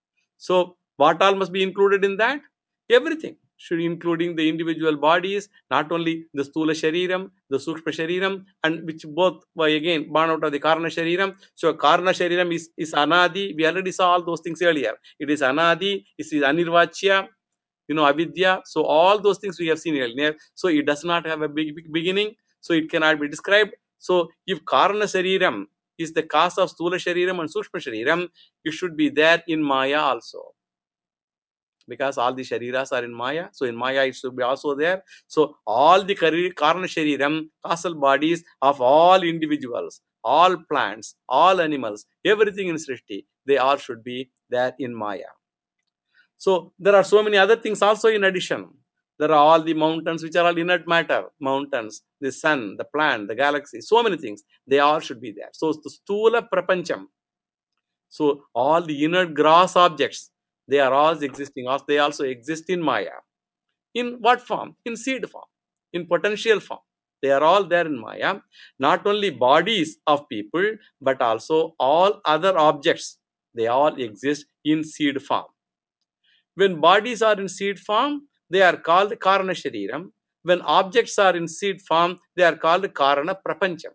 So what all must be included in that? Everything should, including the individual bodies, not only the Stula Shariram, the Sukshma Shariram, and which both were again born out of the Karana Shariram. So Karana Shariram is, is Anadi. We already saw all those things earlier. It is Anadi, it is Anirvachya, you know, Avidya. So all those things we have seen earlier. So it does not have a big, big beginning. So it cannot be described. So if Karana Shariram is the cause of Stula Shariram and Sukshma Shariram, it should be there in Maya also, because all the shariras are in Maya. So in Maya it should be also there. So all the Karana Shariram, causal bodies of all individuals, all plants, all animals, everything in Srishti, they all should be there in Maya. So there are so many other things also in addition. There are all the mountains which are all inert matter, mountains, the sun, the plant, the galaxy, so many things. They all should be there. So the Stula Prapancham. So all the inert gross objects, they are all existing. They also exist in Maya. In what form? In seed form, in potential form. They are all there in Maya. Not only bodies of people, but also all other objects. They all exist in seed form. When bodies are in seed form, they are called Karana Shariram. When objects are in seed form, they are called Karana Prapancham.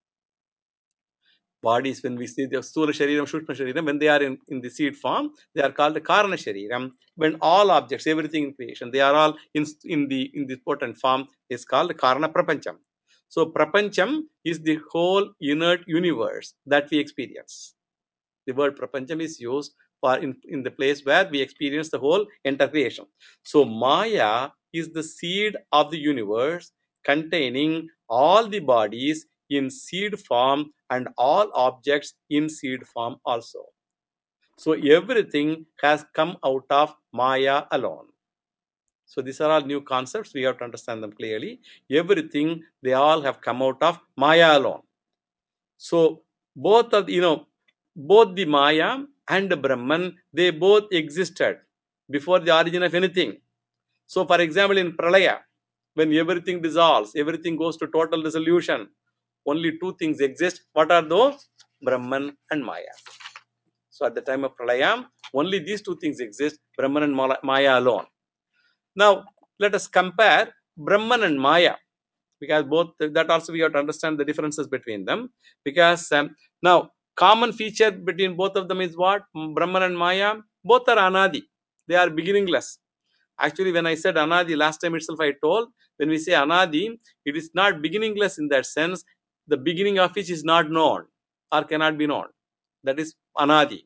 Bodies, when we see the Stula Shariram, Shushma Shariram, when they are in, in the seed form, they are called Karana Shariram. When all objects, everything in creation, they are all in, in the in the potent form, is called Karana Prapancham. So Prapancham is the whole inert universe that we experience. The word Prapancham is used for in, in the place where we experience the whole entire creation. So Maya is the seed of the universe, containing all the bodies in seed form and all objects in seed form also. So everything has come out of Maya alone. So these are all new concepts. We have to understand them clearly. Everything, they all have come out of Maya alone. So both of, you know, both the Maya and the Brahman, they both existed before the origin of anything. So for example, in Pralaya, when everything dissolves, everything goes to total dissolution, only two things exist. What are those? Brahman and Maya. So at the time of Pralaya, only these two things exist, Brahman and Maya alone. Now let us compare Brahman and Maya, because both, that also we have to understand the differences between them. Because um, now common feature between both of them is what? Brahman and Maya, both are Anadi. They are beginningless. Actually, when I said Anadi last time itself, I told, when we say Anadi, it is not beginningless in that sense, the beginning of which is not known or cannot be known. That is Anadi.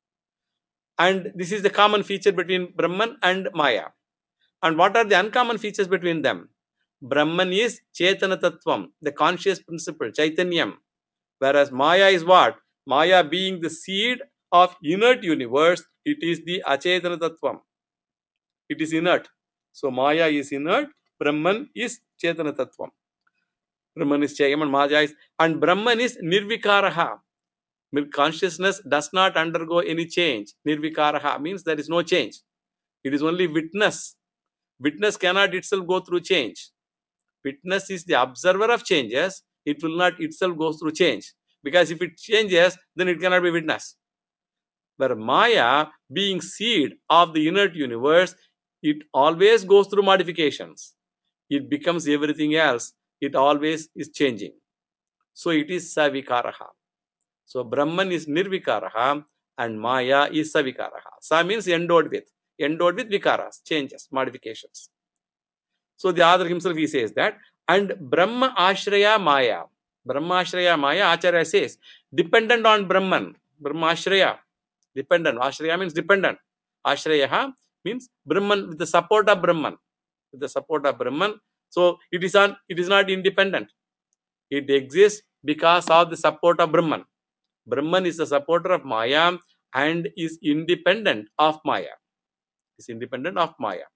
And this is the common feature between Brahman and Maya. And what are the uncommon features between them? Brahman is Chetana Tattvam, the conscious principle, Chaitanyam. Whereas Maya is what? Maya being the seed of inert universe, it is the Achetana Tattvam. It is inert. So Maya is inert, Brahman is Chetana Tattvam. Brahman is Chayam and Maya is, and Brahman is Nirvikaraha. Consciousness does not undergo any change. Nirvikaraha means there is no change. It is only witness. Witness cannot itself go through change. Witness is the observer of changes. It will not itself go through change. Because if it changes, then it cannot be witness. But Maya, being seed of the inert universe, it always goes through modifications. It becomes everything else. It always is changing. So it is Savikaraha. So Brahman is Nirvikaraha and Maya is Savikaraha. Sa means endowed with. Endowed with vikaras, changes, modifications. So the author himself, he says that, and Brahma Ashraya Maya. Brahma Ashraya Maya, Acharya says, dependent on Brahman. Brahma Ashraya, dependent. Ashraya means dependent. Ashraya means Brahman, with the support of Brahman. With the support of Brahman. So it is on, it is not independent. It exists because of the support of Brahman. Brahman is the supporter of Maya and is independent of Maya. Is independent of Maya.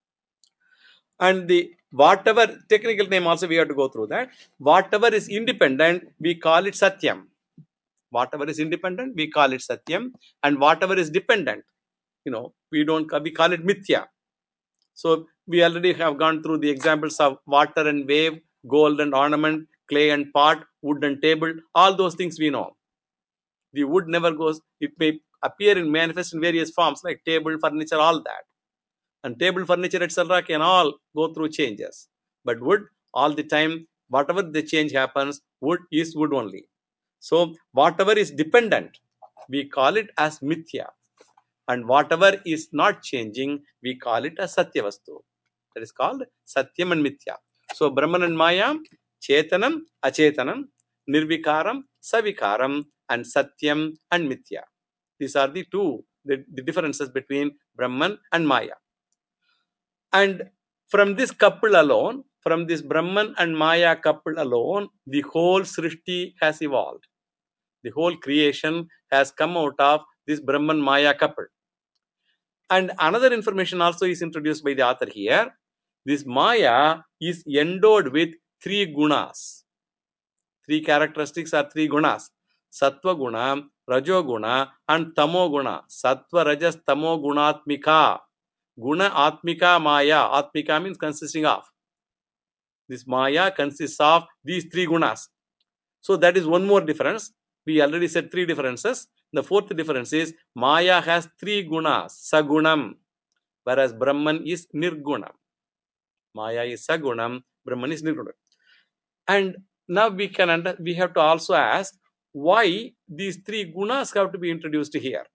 And the whatever technical name also we have to go through that. Whatever is independent, we call it Satyam. Whatever is independent, we call it Satyam. And whatever is dependent, you know, we don't, we call it Mithya. So we already have gone through the examples of water and wave, gold and ornament, clay and pot, wood and table. All those things we know. The wood never goes, it may appear in manifest in various forms like table, furniture, all that. And table, furniture, et cetera can all go through changes. But wood, all the time, whatever the change happens, wood is wood only. So whatever is dependent, we call it as Mithya. And whatever is not changing, we call it as Satyavastu. That is called Satyam and Mithya. So Brahman and Maya, Chetanam, Achetanam, Nirvikaram, Savikaram, and Satyam and Mithya. These are the two, the, the differences between Brahman and Maya. And from this couple alone, from this Brahman and Maya couple alone, the whole Srishti has evolved. The whole creation has come out of this Brahman Maya couple. And another information also is introduced by the author here. This Maya is endowed with three gunas. Three characteristics are three gunas. Sattva guna, Rajo guna, and Tamo guna. Sattva, Rajas, Tamo gunatmika. Guna Atmika Maya. Atmika means consisting of. This Maya consists of these three gunas. So that is one more difference. We already said three differences. The fourth difference is Maya has three gunas, Sagunam, whereas Brahman is Nirgunam. Maya is Sagunam, Brahman is Nirgunam. And now we can under, we have to also ask why these three gunas have to be introduced here.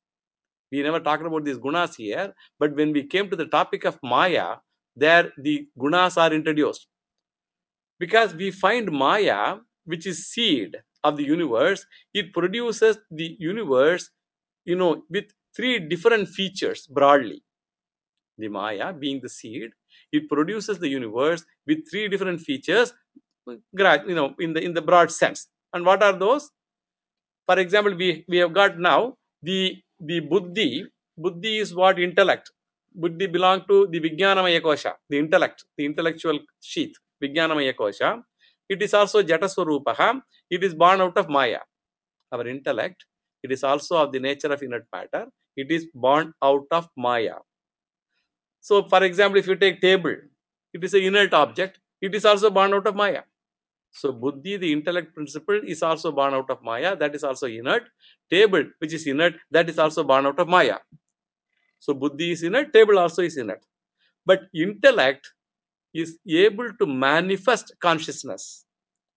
We never talked about these gunas here, but when we came to the topic of Maya, there the gunas are introduced. Because we find Maya, which is seed of the universe, it produces the universe, you know, with three different features broadly. The Maya being the seed, it produces the universe with three different features, you know, in the in the broad sense. And what are those? For example, we, we have got now the, the Buddhi. Buddhi is what? Intellect. Buddhi belongs to the Vijnanamaya Kosha, the intellect, the intellectual sheath, Vijnanamaya Kosha. It is also Jataswarupaha. It is born out of Maya. Our intellect, it is also of the nature of inert matter. It is born out of Maya. So, for example, if you take table, it is an inert object. It is also born out of Maya. So, Buddhi, the intellect principle, is also born out of Maya. That is also inert. Table, which is inert, that is also born out of Maya. So, Buddhi is inert, table also is inert. But intellect is able to manifest consciousness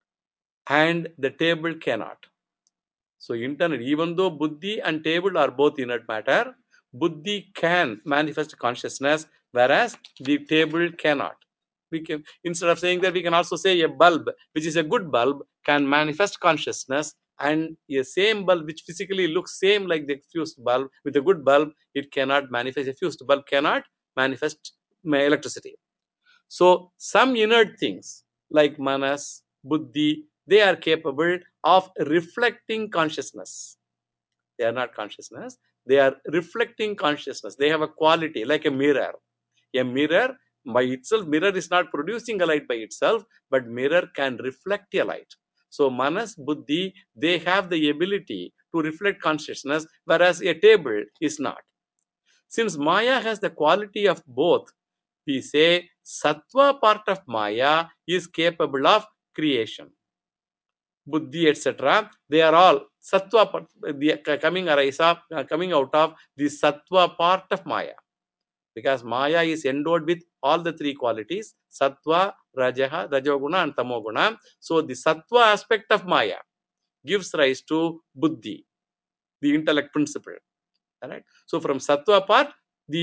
and the table cannot. So, internal, even though Buddhi and table are both inert matter, Buddhi can manifest consciousness, whereas the table cannot. We can, instead of saying that, we can also say a bulb, which is a good bulb, can manifest consciousness, and a same bulb which physically looks same like the fused bulb, with a good bulb, it cannot manifest. A fused bulb cannot manifest electricity. So some inert things like manas, buddhi, they are capable of reflecting consciousness. They are not consciousness. They are reflecting consciousness. They have a quality like a mirror. A mirror by itself, mirror is not producing a light by itself, but mirror can reflect a light. So manas, buddhi, they have the ability to reflect consciousness, whereas a table is not. Since Maya has the quality of both, we say sattva part of Maya is capable of creation. Buddhi, et cetera. They are all sattva coming arise of, coming out of the sattva part of Maya. Because Maya is endowed with all the three qualities, sattva, rajaha, rajoguna and tamoguna. So the sattva aspect of Maya gives rise to buddhi, the intellect principle. All right. So from sattva part, the,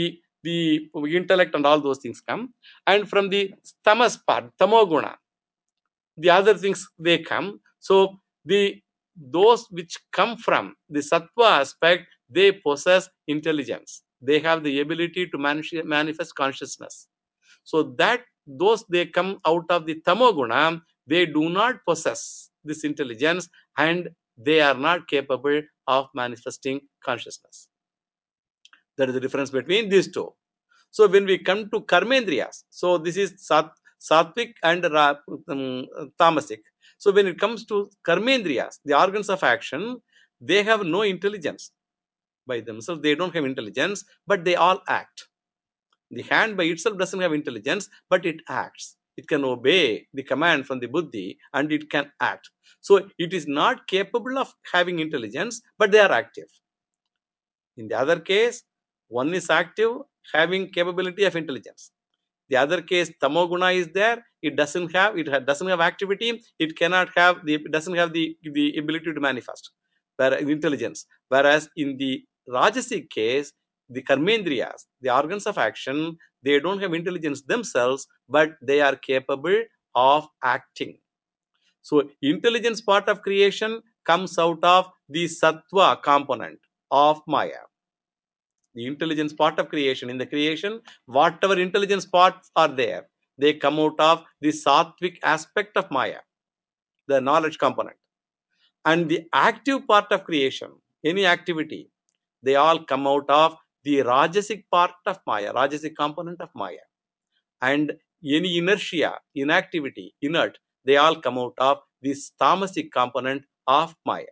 the intellect and all those things come. And from the tamas part, tamoguna, the other things they come. So the those which come from the sattva aspect, they possess intelligence. They have the ability to manif- manifest consciousness. So that those they come out of the tamoguna, they do not possess this intelligence and they are not capable of manifesting consciousness. That is the difference between these two. So when we come to karmendriyas, so this is sat, sattvic and ra, um, tamasic. So when it comes to karmendriyas, the organs of action, they have no intelligence by themselves. They don't have intelligence, but they all act. The hand by itself doesn't have intelligence, but it acts. It can obey the command from the buddhi and it can act. So it is not capable of having intelligence, but they are active. In the other case, one is active, having capability of intelligence. The other case, tamoguna is there. It doesn't have. It doesn't have activity. It cannot have the. It doesn't have the the ability to manifest, whereas intelligence. Whereas in the rajasic case, the karmendriyas, the organs of action, they don't have intelligence themselves, but they are capable of acting. So intelligence part of creation comes out of the sattva component of Maya. The intelligence part of creation. In the creation, whatever intelligence parts are there, they come out of the sattvic aspect of Maya, the knowledge component. And the active part of creation, any activity, they all come out of the rajasic part of Maya, rajasic component of Maya. And any inertia, inactivity, inert, they all come out of this tamasic component of Maya.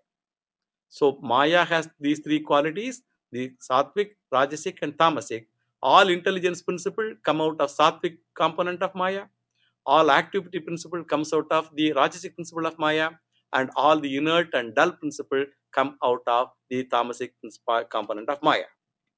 So Maya has these three qualities, the sattvic, rajasic and tamasic. All intelligence principle come out of sattvic component of Maya. All activity principle comes out of the rajasic principle of Maya. And all the inert and dull principle come out of the tamasic component of Maya.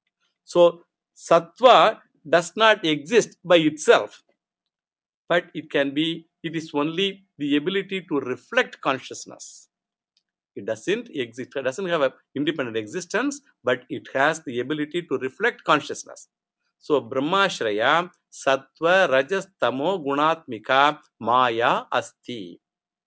So sattva does not exist by itself, but it can be, it is only the ability to reflect consciousness. It doesn't exist, it doesn't have an independent existence, but it has the ability to reflect consciousness. So Brahmashraya Sattva Rajas Tamo Gunatmika Maya Asti.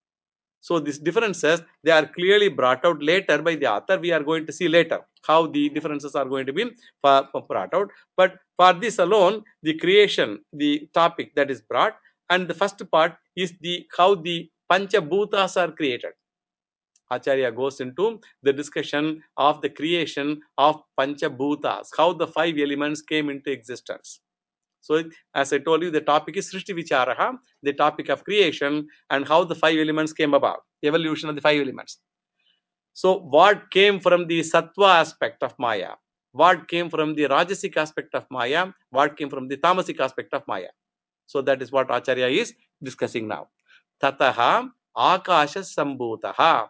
So these differences, they are clearly brought out later by the author. We are going to see later how the differences are going to be brought out. But for this alone, the creation, the topic that is brought, and the first part is the how the Pancha Bhutas are created. Acharya goes into the discussion of the creation of Pancha Bhutas, how the five elements came into existence. So, as I told you, the topic is Srishti Vicharaha, the topic of creation and how the five elements came about, evolution of the five elements. So, what came from the Sattva aspect of Maya? What came from the Rajasic aspect of Maya? What came from the Tamasic aspect of Maya? So, that is what Acharya is discussing now. Tataha Akasha Sambhutaha.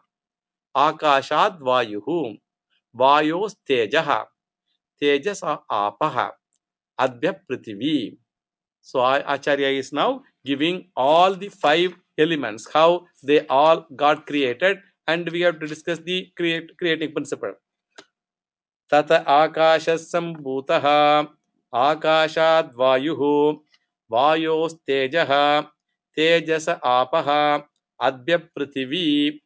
Akashad Vayuhu, Vayos Tejaha, Tejas Apaha, Adbhya Prithivi. So Acharya is now giving all the five elements, how they all got created, and we have to discuss the create, creating principle. Tata Akashas Sambhutaha, Akashad Vayuhu, Vayos Tejaha, Tejas Apaha, Adbhya Prithivi.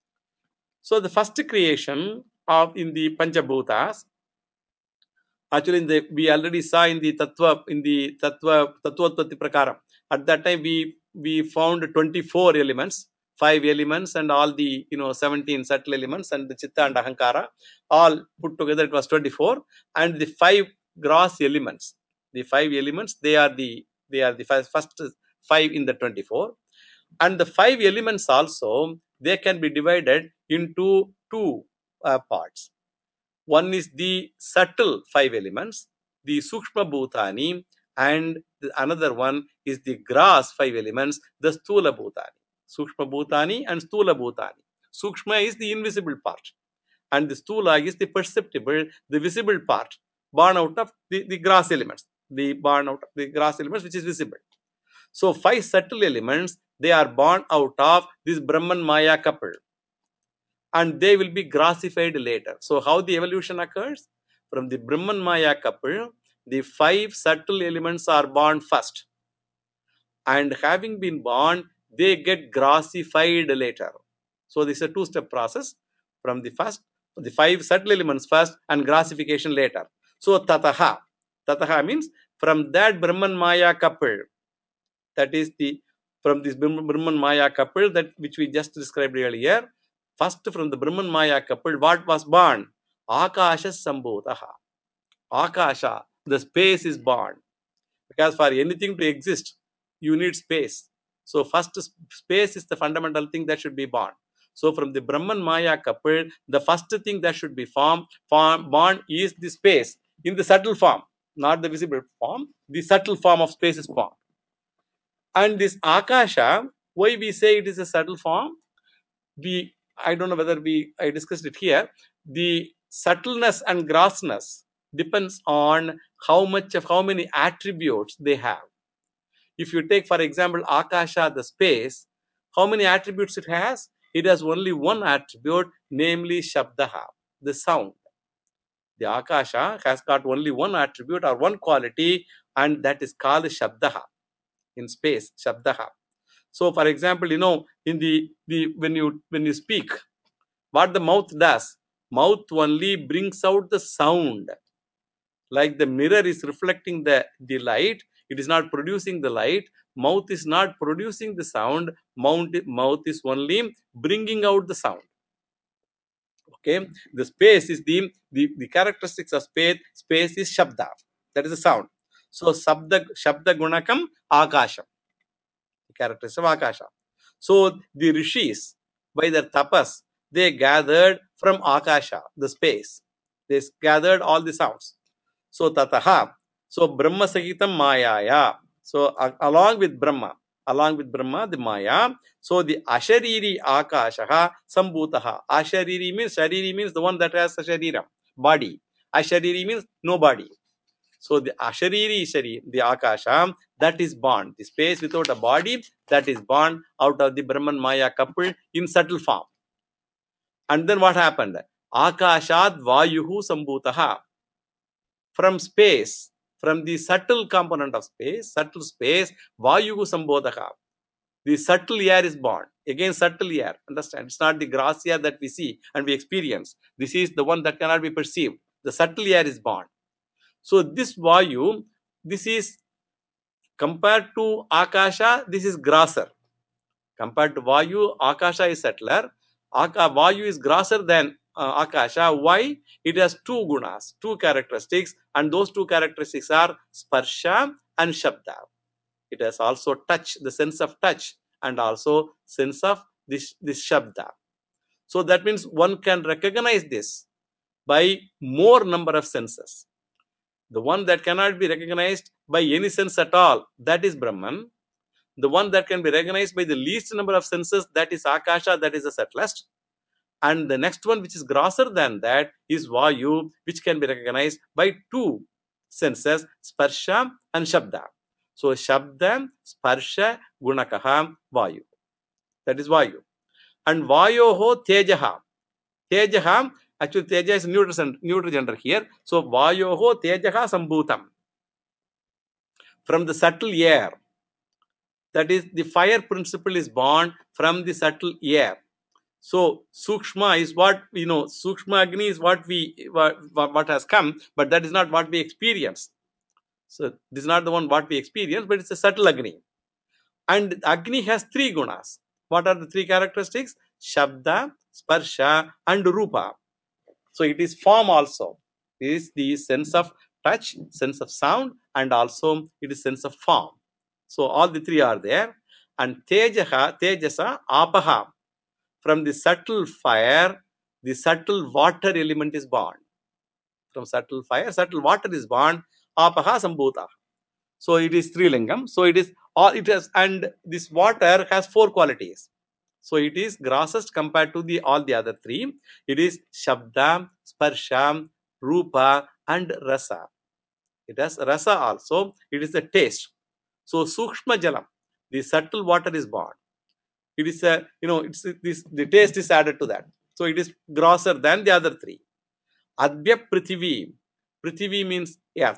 So the first creation of in the Panchabhutas, actually in the, we already saw in the Tattva, in the Tattva, Tattvottati Prakaram. At that time we we found twenty-four elements, five elements and all the, you know, seventeen subtle elements and the Chitta and Ahankara, all put together it was twenty-four, and the five gross elements. The five elements, they are the they are the first, first five in the twenty-four. And the five elements also, they can be divided into two uh, parts. One is the subtle five elements, the Sukshma Bhutani, and the another one is the gross five elements, the Stula Bhutani. Sukshma Bhutani and Stula Bhutani. Sukshma is the invisible part, and the Stula is the perceptible, the visible part, born out of the, the gross elements, the born out of the gross elements which is visible. So five subtle elements, they are born out of this Brahman Maya couple, and they will be grossified later. So how the evolution occurs? From the Brahman Maya couple, the five subtle elements are born first, and having been born, they get grassified later. So this is a two-step process, from the first, the five subtle elements first and grassification later. So tataha, tataha means from that Brahman Maya couple, that is the, from this Brahman Maya couple that which we just described earlier, first from the Brahman Maya couple, what was born? Akasha Sambhotaha. Akasha, the space is born. Because for anything to exist, you need space. So first space is the fundamental thing that should be born. So from the Brahman Maya couple, the first thing that should be formed, form, born is the space in the subtle form, not the visible form. The subtle form of space is formed. And this Akasha, why we say it is a subtle form? We, I don't know whether we, I discussed it here. The subtleness and grossness depends on how much of, how many attributes they have. If you take, for example, Akasha, the space, how many attributes it has? It has only one attribute, namely Shabdaha, the sound. The Akasha has got only one attribute or one quality, and that is called Shabdaha. In space, Shabdaha. So, for example, you know, in the, the when you when you speak, what the mouth does, mouth only brings out the sound. Like the mirror is reflecting the, the light, it is not producing the light. Mouth is not producing the sound. Mouth, mouth is only bringing out the sound. Okay, the space is the, the, the characteristics of space. Space is Shabda, that is the sound. So, Shabda, Shabda Gunakam Akasha, the characteristics of Akasha. So, the rishis, by their tapas, they gathered from Akasha, the space. They gathered all the sounds. So tataha. So Brahma Sahitam Mayaya. So uh, along with Brahma, along with Brahma, the Maya. So the Ashariri Akashaha Sambhutaha. Ashariri means, Shariri means the one that has a Sharira, body. Ashariri means no body. So the Ashariri Shari, the Akasha, that is born. The space without a body, that is born out of the Brahman Maya couple in subtle form. And then what happened? Akashad Vayuhu Sambhutaha. From space, from the subtle component of space, subtle space, Vayuhu Sambodhaka. The subtle air is born. Again, subtle air. Understand? It's not the gross air that we see and we experience. This is the one that cannot be perceived. The subtle air is born. So this Vayu, this is compared to Akasha, this is grosser. Compared to Vayu, Akasha is subtler. Aka, Vayu is grosser than uh, Akasha. Why? It has two gunas, two characteristics, and those two characteristics are Sparsha and Shabda. It has also touch, the sense of touch, and also sense of this, this Shabda. So that means one can recognize this by more number of senses. The one that cannot be recognized by any sense at all, that is Brahman. The one that can be recognized by the least number of senses, that is Akasha, that is the subtlest. And the next one, which is grosser than that, is Vayu, which can be recognized by two senses, Sparsha and Shabda. So, Shabda, Sparsha, Gunakaha, Vayu. That is Vayu. And Vayoho Tejaha. Tejaha, actually Teja is neutral, neutral gender here. So, Vayoho Tejaha Sambhutam. From the subtle air. That is, the fire principle is born from the subtle air. So Sukshma is what, you know, Sukshma Agni is what we, what, what has come, but that is not what we experience. So this is not the one what we experience, but it's a subtle Agni. And Agni has three gunas. What are the three characteristics? Shabda, Sparsha, and Rupa. So it is form also. It is the sense of touch, sense of sound, and also it is sense of form. So all the three are there. And Tejaha, Tejasa, Apaha. From the subtle fire, the subtle water element is born. From subtle fire, subtle water is born. Apaha Sambhuta. So it is three lingam. So it is all it has, and this water has four qualities. So it is grossest compared to the all the other three. It is Shabda, Sparsha, Rupa, and Rasa. It has Rasa also. It is the taste. So Sukshma Jalam, the subtle water is born. It is a, you know, it's this, the taste is added to that. So it is grosser than the other three. Adbhya Prithivi. Prithivi means earth.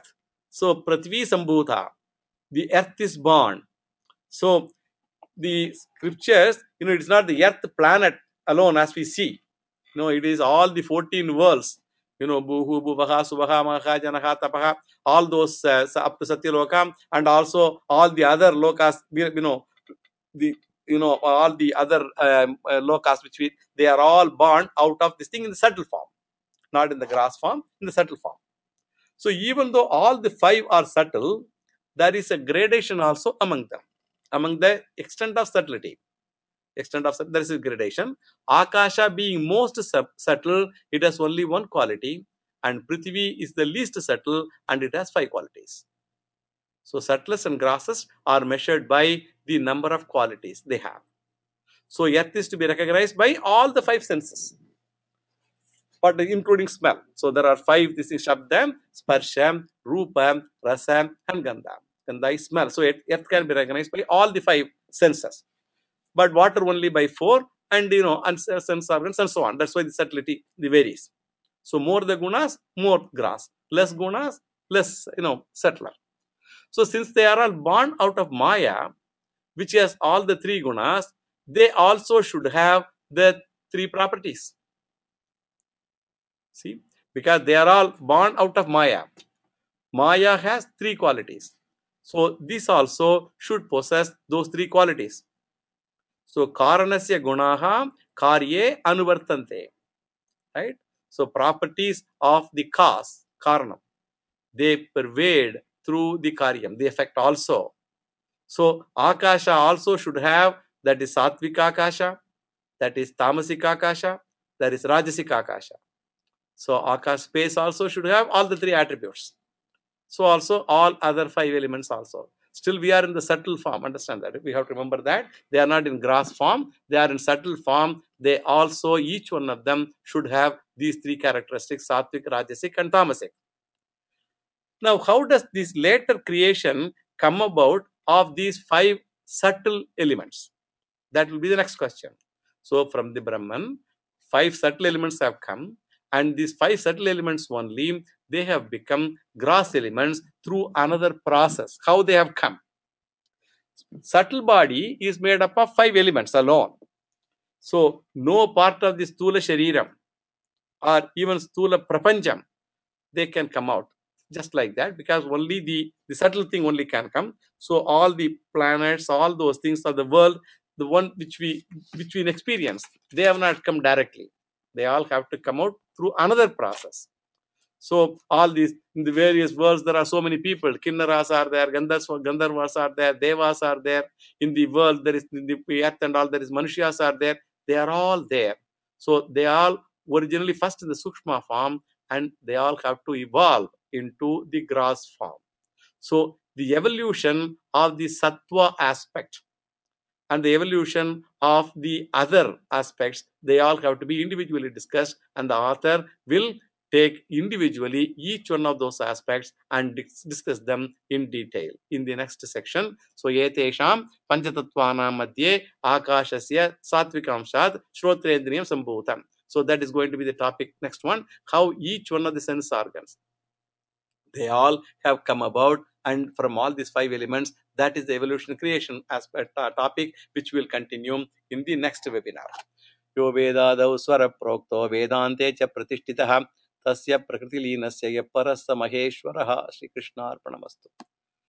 So Prithvi Sambhuta, the earth is born. So the scriptures, you know, it's not the earth planet alone as we see. No, it is all the fourteen worlds. You know, Bhuhu, Bhuvaha, Suvaha, Maha, Janaha, Tapaha, all those uh, up to Satya Lokam, and also all the other lokas, you know, the you know all the other um, uh, lokas which we they are all born out of this thing in the subtle form, not in the gross form, in the subtle form. So even though all the five are subtle, there is a gradation also among them, among the extent of subtlety. Extent of there is a gradation. Akasha being most sub subtle, it has only one quality, and Prithvi is the least subtle, and it has five qualities. So subtlest and grossest are measured by the number of qualities they have. So earth is to be recognized by all the five senses, but including smell. So there are five. This is Shabdam, Sparsham, Rupam, Rasam, and Gandham. Gandha is smell. So earth can be recognized by all the five senses, but water only by four, and you know, and sense organs and so on. That's why the subtlety varies. So more the gunas, more gross. Less gunas, less you know subtler. So since they are all born out of Maya, which has all the three gunas, they also should have the three properties. See, because they are all born out of Maya. Maya has three qualities. So this also should possess those three qualities. So karanasya gunaha karye anuvartante. Right? So properties of the cause, karanam, they pervade through the karyam, the effect also. So akasha also should have, that is satvika akasha, that is tamasika akasha, that is rajasika akasha. So akash space also should have all the three attributes. So also all other five elements also. Still we are in the subtle form, understand that. We have to remember that they are not in gross form, they are in subtle form. They also, each one of them should have these three characteristics, sattvic, rajasic and tamasic. Now how does this later creation come about of these five subtle elements? That will be the next question. So from the Brahman, five subtle elements have come, and these five subtle elements only, they have become gross elements through another process. How they have come? Subtle body is made up of five elements alone. So no part of the Stula Shariram or even Stula Prapancham, they can come out just like that, because only the, the subtle thing only can come. So all the planets, all those things of the world, the one which we which we experience, they have not come directly. They all have to come out through another process. So all these, in the various worlds, there are so many people. Kinnaras are there, Gandharvas, Gandharvas are there, Devas are there. In the world, there is in the earth and all, there is Manushas are there. They are all there. So they all originally first in the Sukshma form, and they all have to evolve into the gross form. So the evolution of the Sattva aspect and the evolution of the other aspects, they all have to be individually discussed, and the author will take individually each one of those aspects and discuss them in detail in the next section. So etesham panchatattvanam madhye akashasya sattvikamshat shrotrendriyam sambhutam. So that is going to be the topic next one, how each one of the sense organs, they all have come about, and from all these five elements, that is the evolution creation aspect uh, topic, which will continue in the next webinar. Yo vedadau swara prokto vedante cha pratishtitah tasya prakriti linasya parasa maheshwaraha. Shri Krishna arpanamastu.